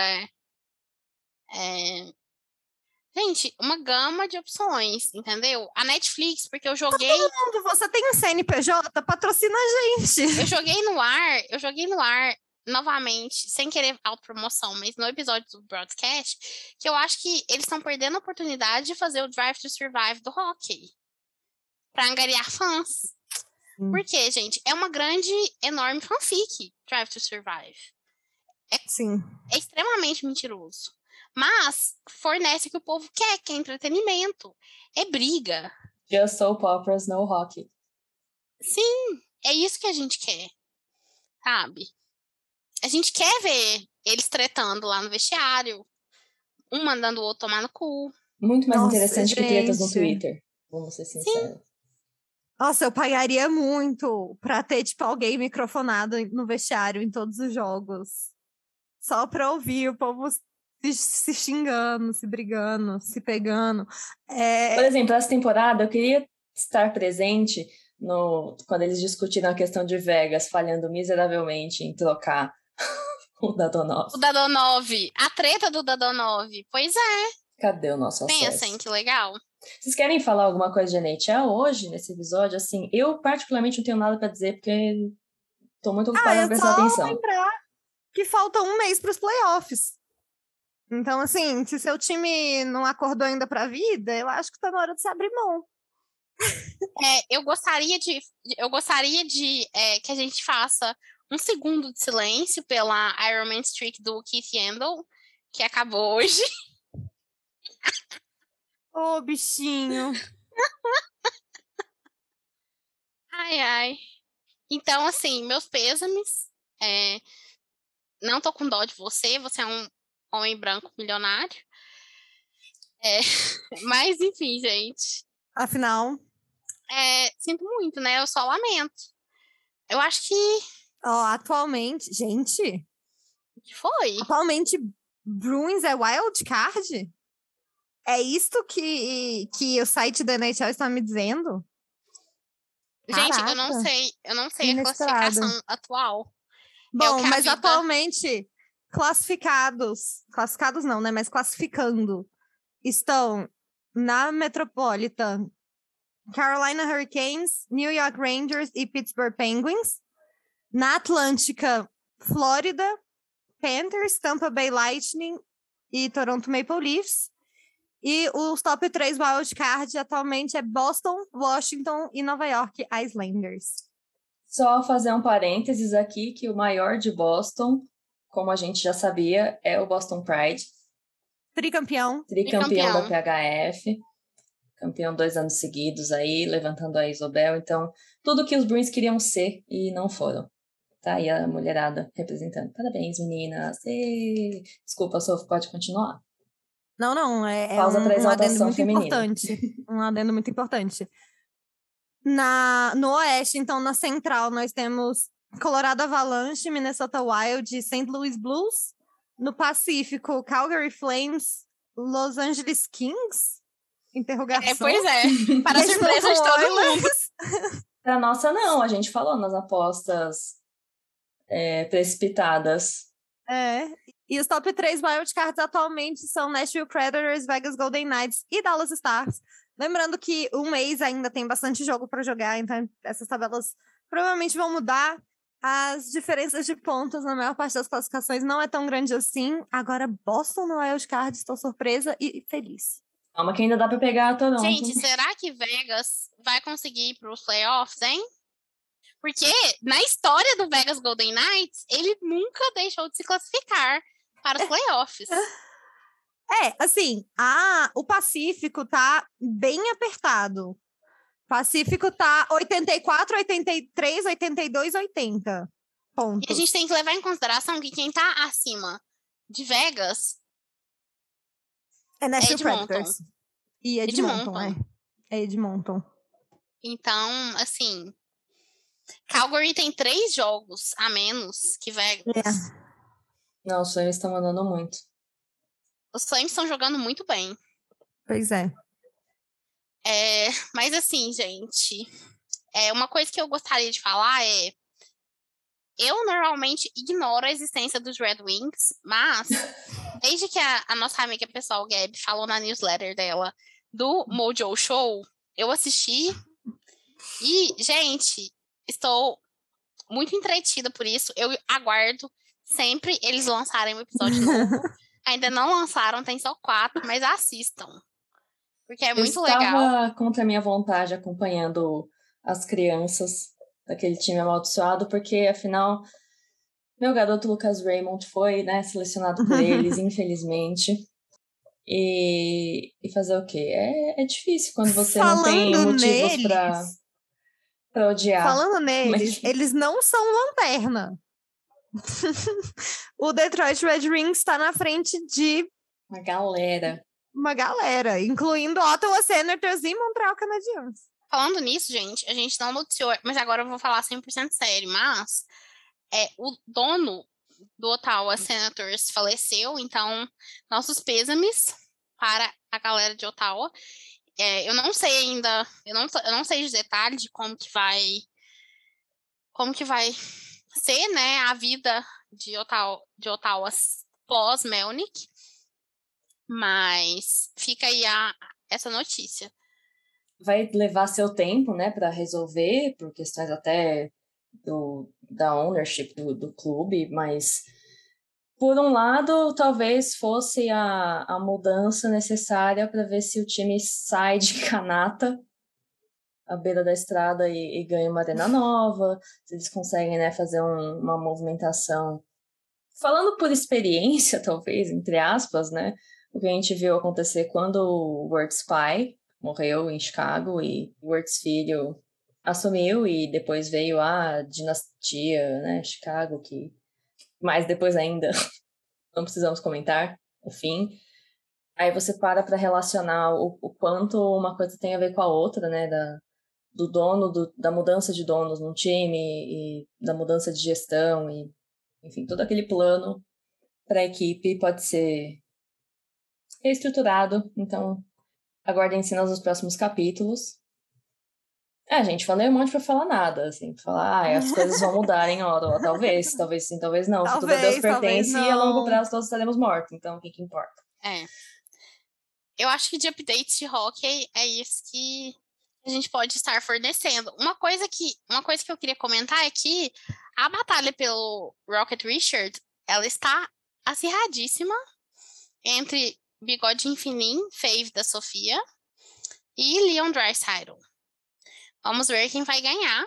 Gente, uma gama de opções, entendeu? A Netflix, porque eu joguei... Todo mundo, você tem um CNPJ? Patrocina a gente. Eu joguei no ar novamente, sem querer autopromoção, mas no episódio do broadcast, que eu acho que eles estão perdendo a oportunidade de fazer o Drive to Survive do hockey. Pra angariar fãs. Porque, gente, é uma grande, enorme fanfic, Drive to Survive. Sim. É extremamente mentiroso. Mas fornece o que o povo quer, que é entretenimento. É briga. Just soap operas, no hockey. Sim, é isso que a gente quer. Sabe? A gente quer ver eles tretando lá no vestiário. Um mandando o outro tomar no cu. Muito mais Nossa, interessante que tretas no gente. Twitter. Vamos ser sinceros. Nossa, eu pagaria muito pra ter, tipo, alguém microfonado no vestiário em todos os jogos. Só pra ouvir o povo se xingando, se brigando, se pegando. Por exemplo, essa temporada eu queria estar presente quando eles discutiram a questão de Vegas, falhando miseravelmente em trocar o Dadonov. O Dadonov. A treta do Dadonov. Pois é. Cadê o nosso acesso? Pensem, que legal. Vocês querem falar alguma coisa de NHL hoje, nesse episódio? Assim, eu particularmente não tenho nada pra dizer, porque tô muito ocupada pra prestar atenção. Lembrar que falta um mês pros playoffs. Então, assim, se seu time não acordou ainda pra vida, eu acho que tá na hora de se abrir mão. Eu gostaria de que a gente faça um segundo de silêncio pela Iron Man Streak do Keith Yandel, que acabou hoje. Ô, bichinho. Ai, ai. Então, assim, meus pêsames. Não tô com dó de você é um homem branco milionário. Mas, enfim, gente. Afinal, Sinto muito, né? Eu só lamento. Eu acho que ó, atualmente, gente, foi. atualmente Bruins é wild card? É isto que o site da NHL está me dizendo? Gente, Caraca, eu não sei a inesperado. classificação atual. Bom, que a mas vida- atualmente classificados não, né? Mas classificando estão na Metropolitan Carolina Hurricanes, New York Rangers e Pittsburgh Penguins. Na Atlântica, Florida Panthers, Tampa Bay Lightning e Toronto Maple Leafs. E os top 3 wildcard atualmente é Boston, Washington e Nova York Islanders. Só fazer um parênteses aqui, que o maior de Boston, como a gente já sabia, é o Boston Pride. Tricampeão Da PHF. Campeão 2 anos seguidos aí, levantando a Isobel. Então, tudo que os Bruins queriam ser e não foram. Tá aí a mulherada representando. Parabéns, meninas. Desculpa, Sophie, pode continuar. Não, é Pausa pra um adendo exaltação muito feminina. importante. Um adendo muito importante. No Oeste, então, na Central, nós temos Colorado Avalanche, Minnesota Wild e St. Louis Blues. No Pacífico, Calgary Flames, Los Angeles Kings? Interrogação. Pois é. Para a surpresa de todo mundo. Pra nossa, não. A gente falou nas apostas precipitadas. E os top 3 wildcards atualmente são Nashville Predators, Vegas Golden Knights e Dallas Stars. Lembrando que um mês ainda tem bastante jogo para jogar, então essas tabelas provavelmente vão mudar. As diferenças de pontos na maior parte das classificações não é tão grande assim. Agora, Boston no wildcard, estou surpresa e feliz. Calma que ainda dá para pegar a Toronto. Gente, será que Vegas vai conseguir ir para os playoffs, hein? Porque na história do Vegas Golden Knights, ele nunca deixou de se classificar para os playoffs. Assim, o Pacífico tá bem apertado. Pacífico tá 84, 83, 82, 80 pontos. E a gente tem que levar em consideração que quem tá acima de Vegas é Nashville Predators. E Edmonton, É Edmonton. Então, assim, Calgary tem 3 jogos a menos que Vegas. Não, os Flames estão mandando muito. Os Flames estão jogando muito bem. Pois é. Mas assim, gente, uma coisa que eu gostaria de falar eu normalmente ignoro a existência dos Red Wings, mas desde que a nossa amiga pessoal, Gabi, falou na newsletter dela do Mojo Show, eu assisti e, gente, estou muito entretida por isso. Eu aguardo sempre eles lançarem um episódio novo. Ainda não lançaram, tem só 4, mas assistam. Porque é muito legal. Eu estava contra a minha vontade acompanhando as crianças daquele time amaldiçoado, porque, afinal, meu garoto Lucas Raymond foi, né, selecionado por eles, infelizmente. E fazer o quê? É difícil quando você não tem motivos pra odiar. Falando neles, eles não são lanterna. O Detroit Red Wings está na frente de uma galera, incluindo Ottawa Senators e Montreal Canadiens. Falando nisso, gente, a gente não noticiou, mas agora eu vou falar 100% sério, mas o dono do Ottawa Senators faleceu, então nossos pêsames para a galera de Ottawa. Eu não sei ainda, eu não sei os detalhes de como que vai ser, né, a vida de Ottawa pós-Melnick, mas fica aí essa notícia. Vai levar seu tempo, né, para resolver, por questões até da ownership do clube, mas por um lado, talvez fosse a mudança necessária para ver se o time sai de Kanata, à beira da estrada, e ganha uma arena nova, se eles conseguem, né, fazer uma movimentação. Falando por experiência, talvez, entre aspas, né, o que a gente viu acontecer quando o Wirtz pai morreu em Chicago e o Wirtz filho assumiu e depois veio a dinastia, né, Chicago, que mais depois ainda não precisamos comentar, o fim. Aí você para relacionar o quanto uma coisa tem a ver com a outra, né, do dono, da mudança de donos num time e da mudança de gestão e, enfim, todo aquele plano para a equipe pode ser reestruturado. Então, aguardem cenas nos próximos capítulos. Gente, falei um monte pra falar nada, assim, pra falar, as coisas vão mudar em hora, talvez sim, talvez não. Se tudo a Deus pertence, e a longo prazo todos estaremos mortos, então o que importa? Eu acho que de updates de hockey é isso que a gente pode estar fornecendo. Uma coisa que eu queria comentar é que a batalha pelo Rocket Richard, ela está acirradíssima entre Bigodinho Fininho, Fave da Sofia, e Leon Draisaitl. Vamos ver quem vai ganhar.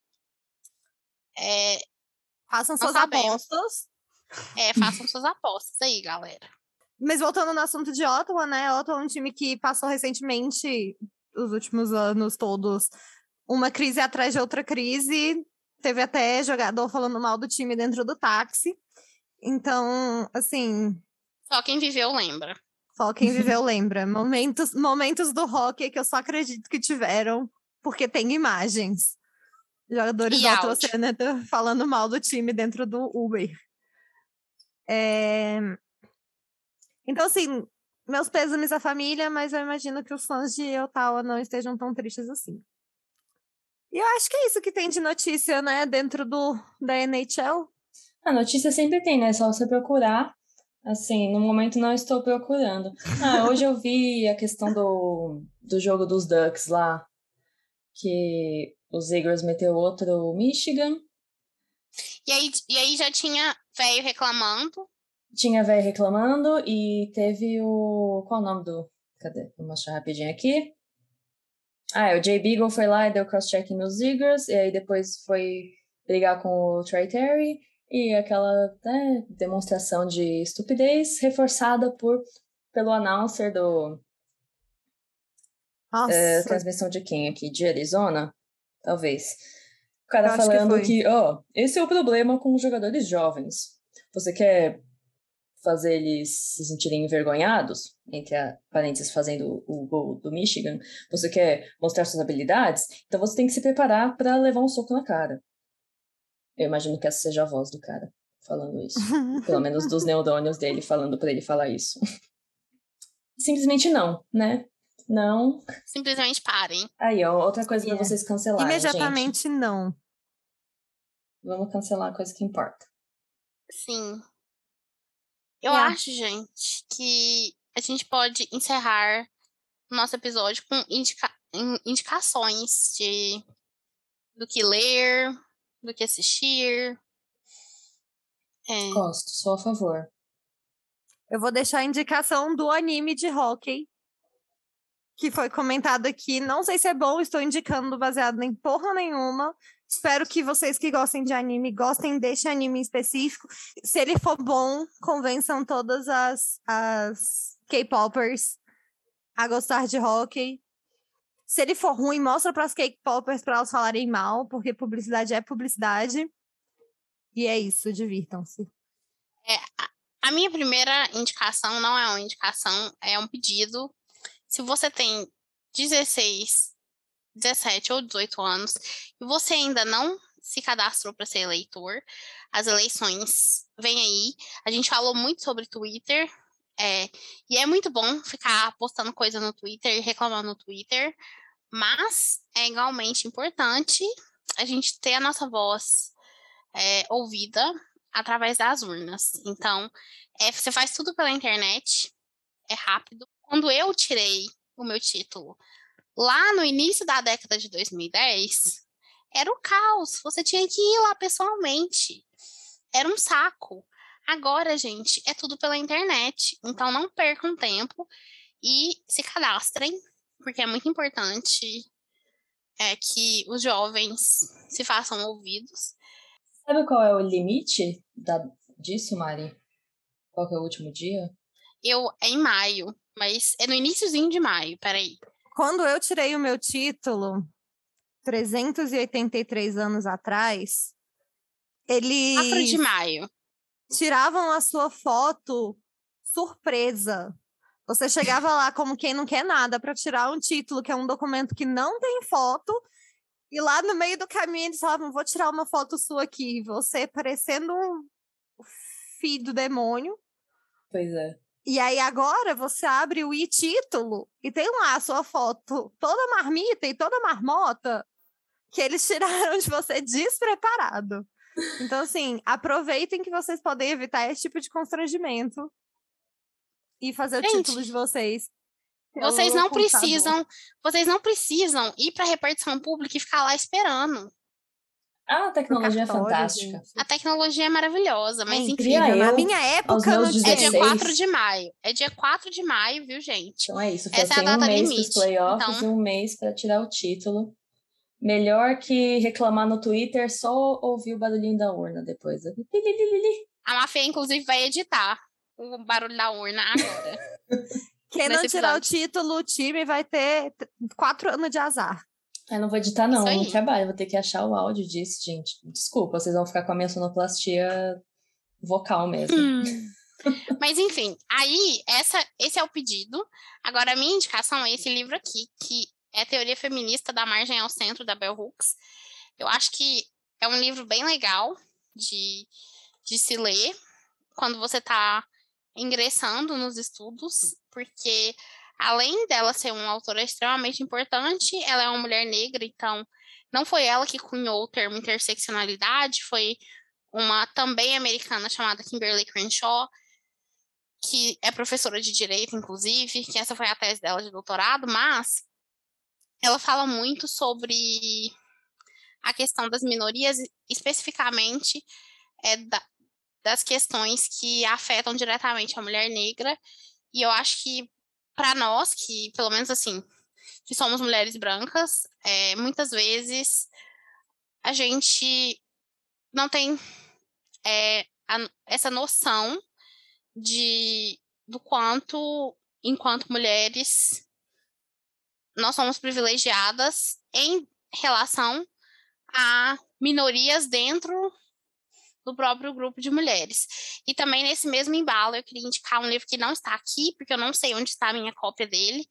Façam suas apostas. Façam suas apostas aí, galera. Mas voltando no assunto de Ottawa, né? Ottawa é um time que passou recentemente, os últimos anos todos, uma crise atrás de outra crise. Teve até jogador falando mal do time dentro do táxi. Então, assim... Só quem viveu lembra. Só quem viveu lembra. Momentos do hockey que eu só acredito que tiveram, porque tem imagens. Jogadores do Ottawa Senators falando mal do time dentro do Uber. Então, assim, meus pêsames à família, mas eu imagino que os fãs de Ottawa não estejam tão tristes assim. E eu acho que é isso que tem de notícia, né, dentro da NHL. A notícia sempre tem, né? É só você procurar. Assim, no momento não estou procurando. Hoje eu vi a questão do jogo dos Ducks lá, que os Eagles meteu outro Michigan. E aí já tinha velho reclamando. Tinha velho reclamando e teve o... Qual o nome do... Cadê? Vou mostrar rapidinho aqui. O Jay Beagle foi lá e deu cross-checking nos Eagles, e aí depois foi brigar com o Troy Terry, e aquela demonstração de estupidez reforçada pelo announcer do... transmissão de quem aqui? De Arizona? Talvez. O cara falando que esse é o problema com os jogadores jovens. Você quer fazer eles se sentirem envergonhados, entre parênteses, fazendo o gol do Michigan, você quer mostrar suas habilidades, então você tem que se preparar para levar um soco na cara. Eu imagino que essa seja a voz do cara falando isso. Pelo menos dos neurônios dele falando para ele falar isso. Simplesmente não, né? Não. Simplesmente parem. Aí, outra coisa para vocês cancelarem, imediatamente, gente. Não. Vamos cancelar a coisa que importa. Sim. Eu acho, gente, que a gente pode encerrar o nosso episódio com indicações do que ler, do que assistir. Gosto, sou a favor. Eu vou deixar a indicação do anime de hockey, que foi comentado aqui. Não sei se é bom, estou indicando baseado em porra nenhuma. Espero que vocês que gostem de anime gostem deste anime em específico. Se ele for bom, convençam todas as K-popers a gostar de hockey. Se ele for ruim, mostra para as K-popers para elas falarem mal, porque publicidade é publicidade. E é isso, divirtam-se. A minha primeira indicação não é uma indicação, é um pedido. Se você tem 16, 17 ou 18 anos e você ainda não se cadastrou para ser eleitor, as eleições vêm aí. A gente falou muito sobre Twitter, e é muito bom ficar postando coisa no Twitter e reclamando no Twitter, mas é igualmente importante a gente ter a nossa voz ouvida através das urnas. Então, você faz tudo pela internet, é rápido. Quando eu tirei o meu título lá no início da década de 2010, era o caos. Você tinha que ir lá pessoalmente. Era um saco. Agora, gente, é tudo pela internet. Então, não percam tempo e se cadastrem, porque é muito importante que os jovens se façam ouvidos. Sabe qual é o limite disso, Mari? Qual que é o último dia? É em maio, mas é no iniciozinho de maio, peraí. Quando eu tirei o meu título, 383 anos atrás, 4 de eles maio. tiravam a sua foto surpresa. Você chegava lá como quem não quer nada para tirar um título, que é um documento que não tem foto, e lá no meio do caminho eles falavam, vou tirar uma foto sua aqui, você parecendo um filho do demônio. Pois é. E aí agora você abre o e-título e tem lá a sua foto toda marmita e toda marmota que eles tiraram de você despreparado. Então, assim, aproveitem que vocês podem evitar esse tipo de constrangimento e fazer o título de vocês. Vocês não precisam ir para a repartição pública e ficar lá esperando. A tecnologia é fantástica. Gente. A tecnologia é maravilhosa, mas enfim. Incrível. Na minha época não tinha. É dia 4 de maio. É dia 4 de maio, viu, gente? Então é isso. Essa é a Tem data um mês limite. pros playoffs Então... e um mês para tirar o título. Melhor que reclamar no Twitter, só ouvir o barulhinho da urna depois. A Mafê, inclusive, vai editar o barulho da urna agora. Quem não tirar o título, o time vai ter 4 anos de azar. Eu não vou editar, não. No trabalho. Vou ter que achar o áudio disso, gente. Desculpa, vocês vão ficar com a minha sonoplastia vocal mesmo. Mas, enfim, aí, esse é o pedido. Agora, a minha indicação é esse livro aqui, que é a Teoria Feminista da Margem ao Centro, da Bell Hooks. Eu acho que é um livro bem legal de se ler quando você está ingressando nos estudos, porque além dela ser uma autora extremamente importante, ela é uma mulher negra, então não foi ela que cunhou o termo interseccionalidade, foi uma também americana chamada Kimberly Crenshaw, que é professora de direito, inclusive, que essa foi a tese dela de doutorado, mas ela fala muito sobre a questão das minorias, especificamente das questões que afetam diretamente a mulher negra, e eu acho que para nós, que pelo menos assim, que somos mulheres brancas, muitas vezes a gente não tem essa noção do quanto, enquanto mulheres, nós somos privilegiadas em relação a minorias dentro do próprio grupo de mulheres. E também nesse mesmo embalo eu queria indicar um livro que não está aqui, porque eu não sei onde está a minha cópia dele,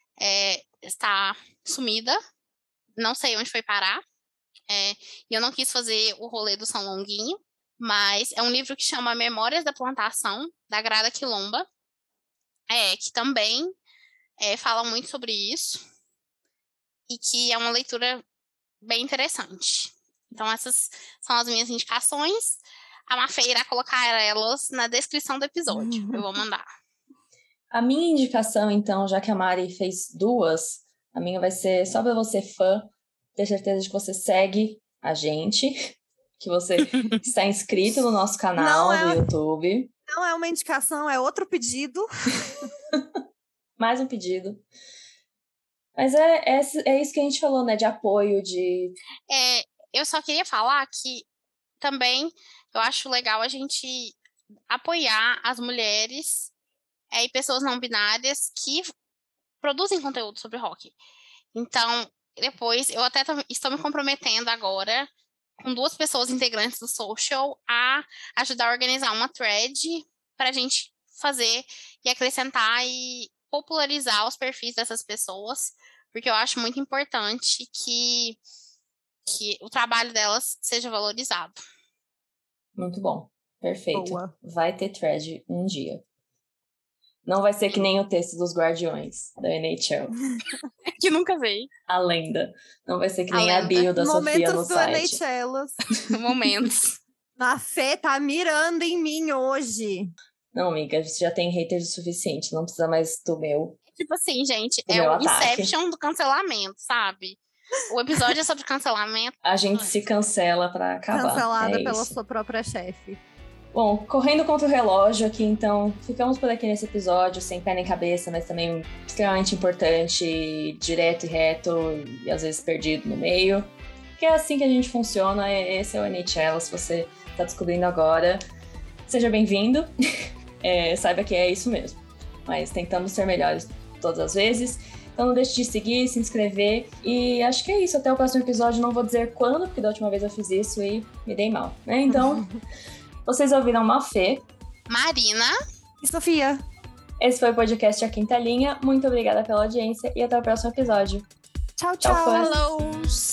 está sumida, não sei onde foi parar, e eu não quis fazer o rolê do São Longuinho, mas é um livro que chama Memórias da Plantação, da Grada Quilomba, que também fala muito sobre isso, e que é uma leitura bem interessante. Então, essas são as minhas indicações. A Mafê irá colocar elas na descrição do episódio. Eu vou mandar. A minha indicação, então, já que a Mari fez 2, a minha vai ser só para você, fã, ter certeza de que você segue a gente, que você está inscrito no nosso canal do YouTube. Não é uma indicação, é outro pedido. Mais um pedido. Mas é isso que a gente falou, né? De apoio, Eu só queria falar que também eu acho legal a gente apoiar as mulheres e pessoas não binárias que produzem conteúdo sobre rock. Então, depois, eu até estou me comprometendo agora com 2 pessoas integrantes do Social a ajudar a organizar uma thread para a gente fazer e acrescentar e popularizar os perfis dessas pessoas, porque eu acho muito importante que o trabalho delas seja valorizado. Muito bom. Perfeito. Boa. Vai ter thread um dia. Não vai ser que nem o texto dos Guardiões da NHL. Que nunca veio. A lenda. Não vai ser que nem a bio da Sofia no site. Momentos. A Fê tá mirando em mim hoje. Não, amiga, você já tem haters o suficiente. Não precisa mais do meu. Tipo assim, gente, é o Inception do cancelamento, sabe? O episódio é sobre cancelamento. A gente se cancela pra acabar. Cancelada pela sua própria chefe. Bom, correndo contra o relógio aqui, então, ficamos por aqui nesse episódio, sem pé nem cabeça, mas também extremamente importante, direto e reto, e às vezes perdido no meio. Que é assim que a gente funciona, esse é o NHL, se você está descobrindo agora. Seja bem-vindo, saiba que é isso mesmo. Mas tentamos ser melhores todas as vezes. Então não deixe de seguir, se inscrever. E acho que é isso, até o próximo episódio. Não vou dizer quando, porque da última vez eu fiz isso e me dei mal, né? Então... Vocês ouviram Mafê, Marina E Sofia. Esse foi o podcast A Quinta Linha. Muito obrigada pela audiência e até o próximo episódio. Tchau, Tchau, tchau. fãs. Hello.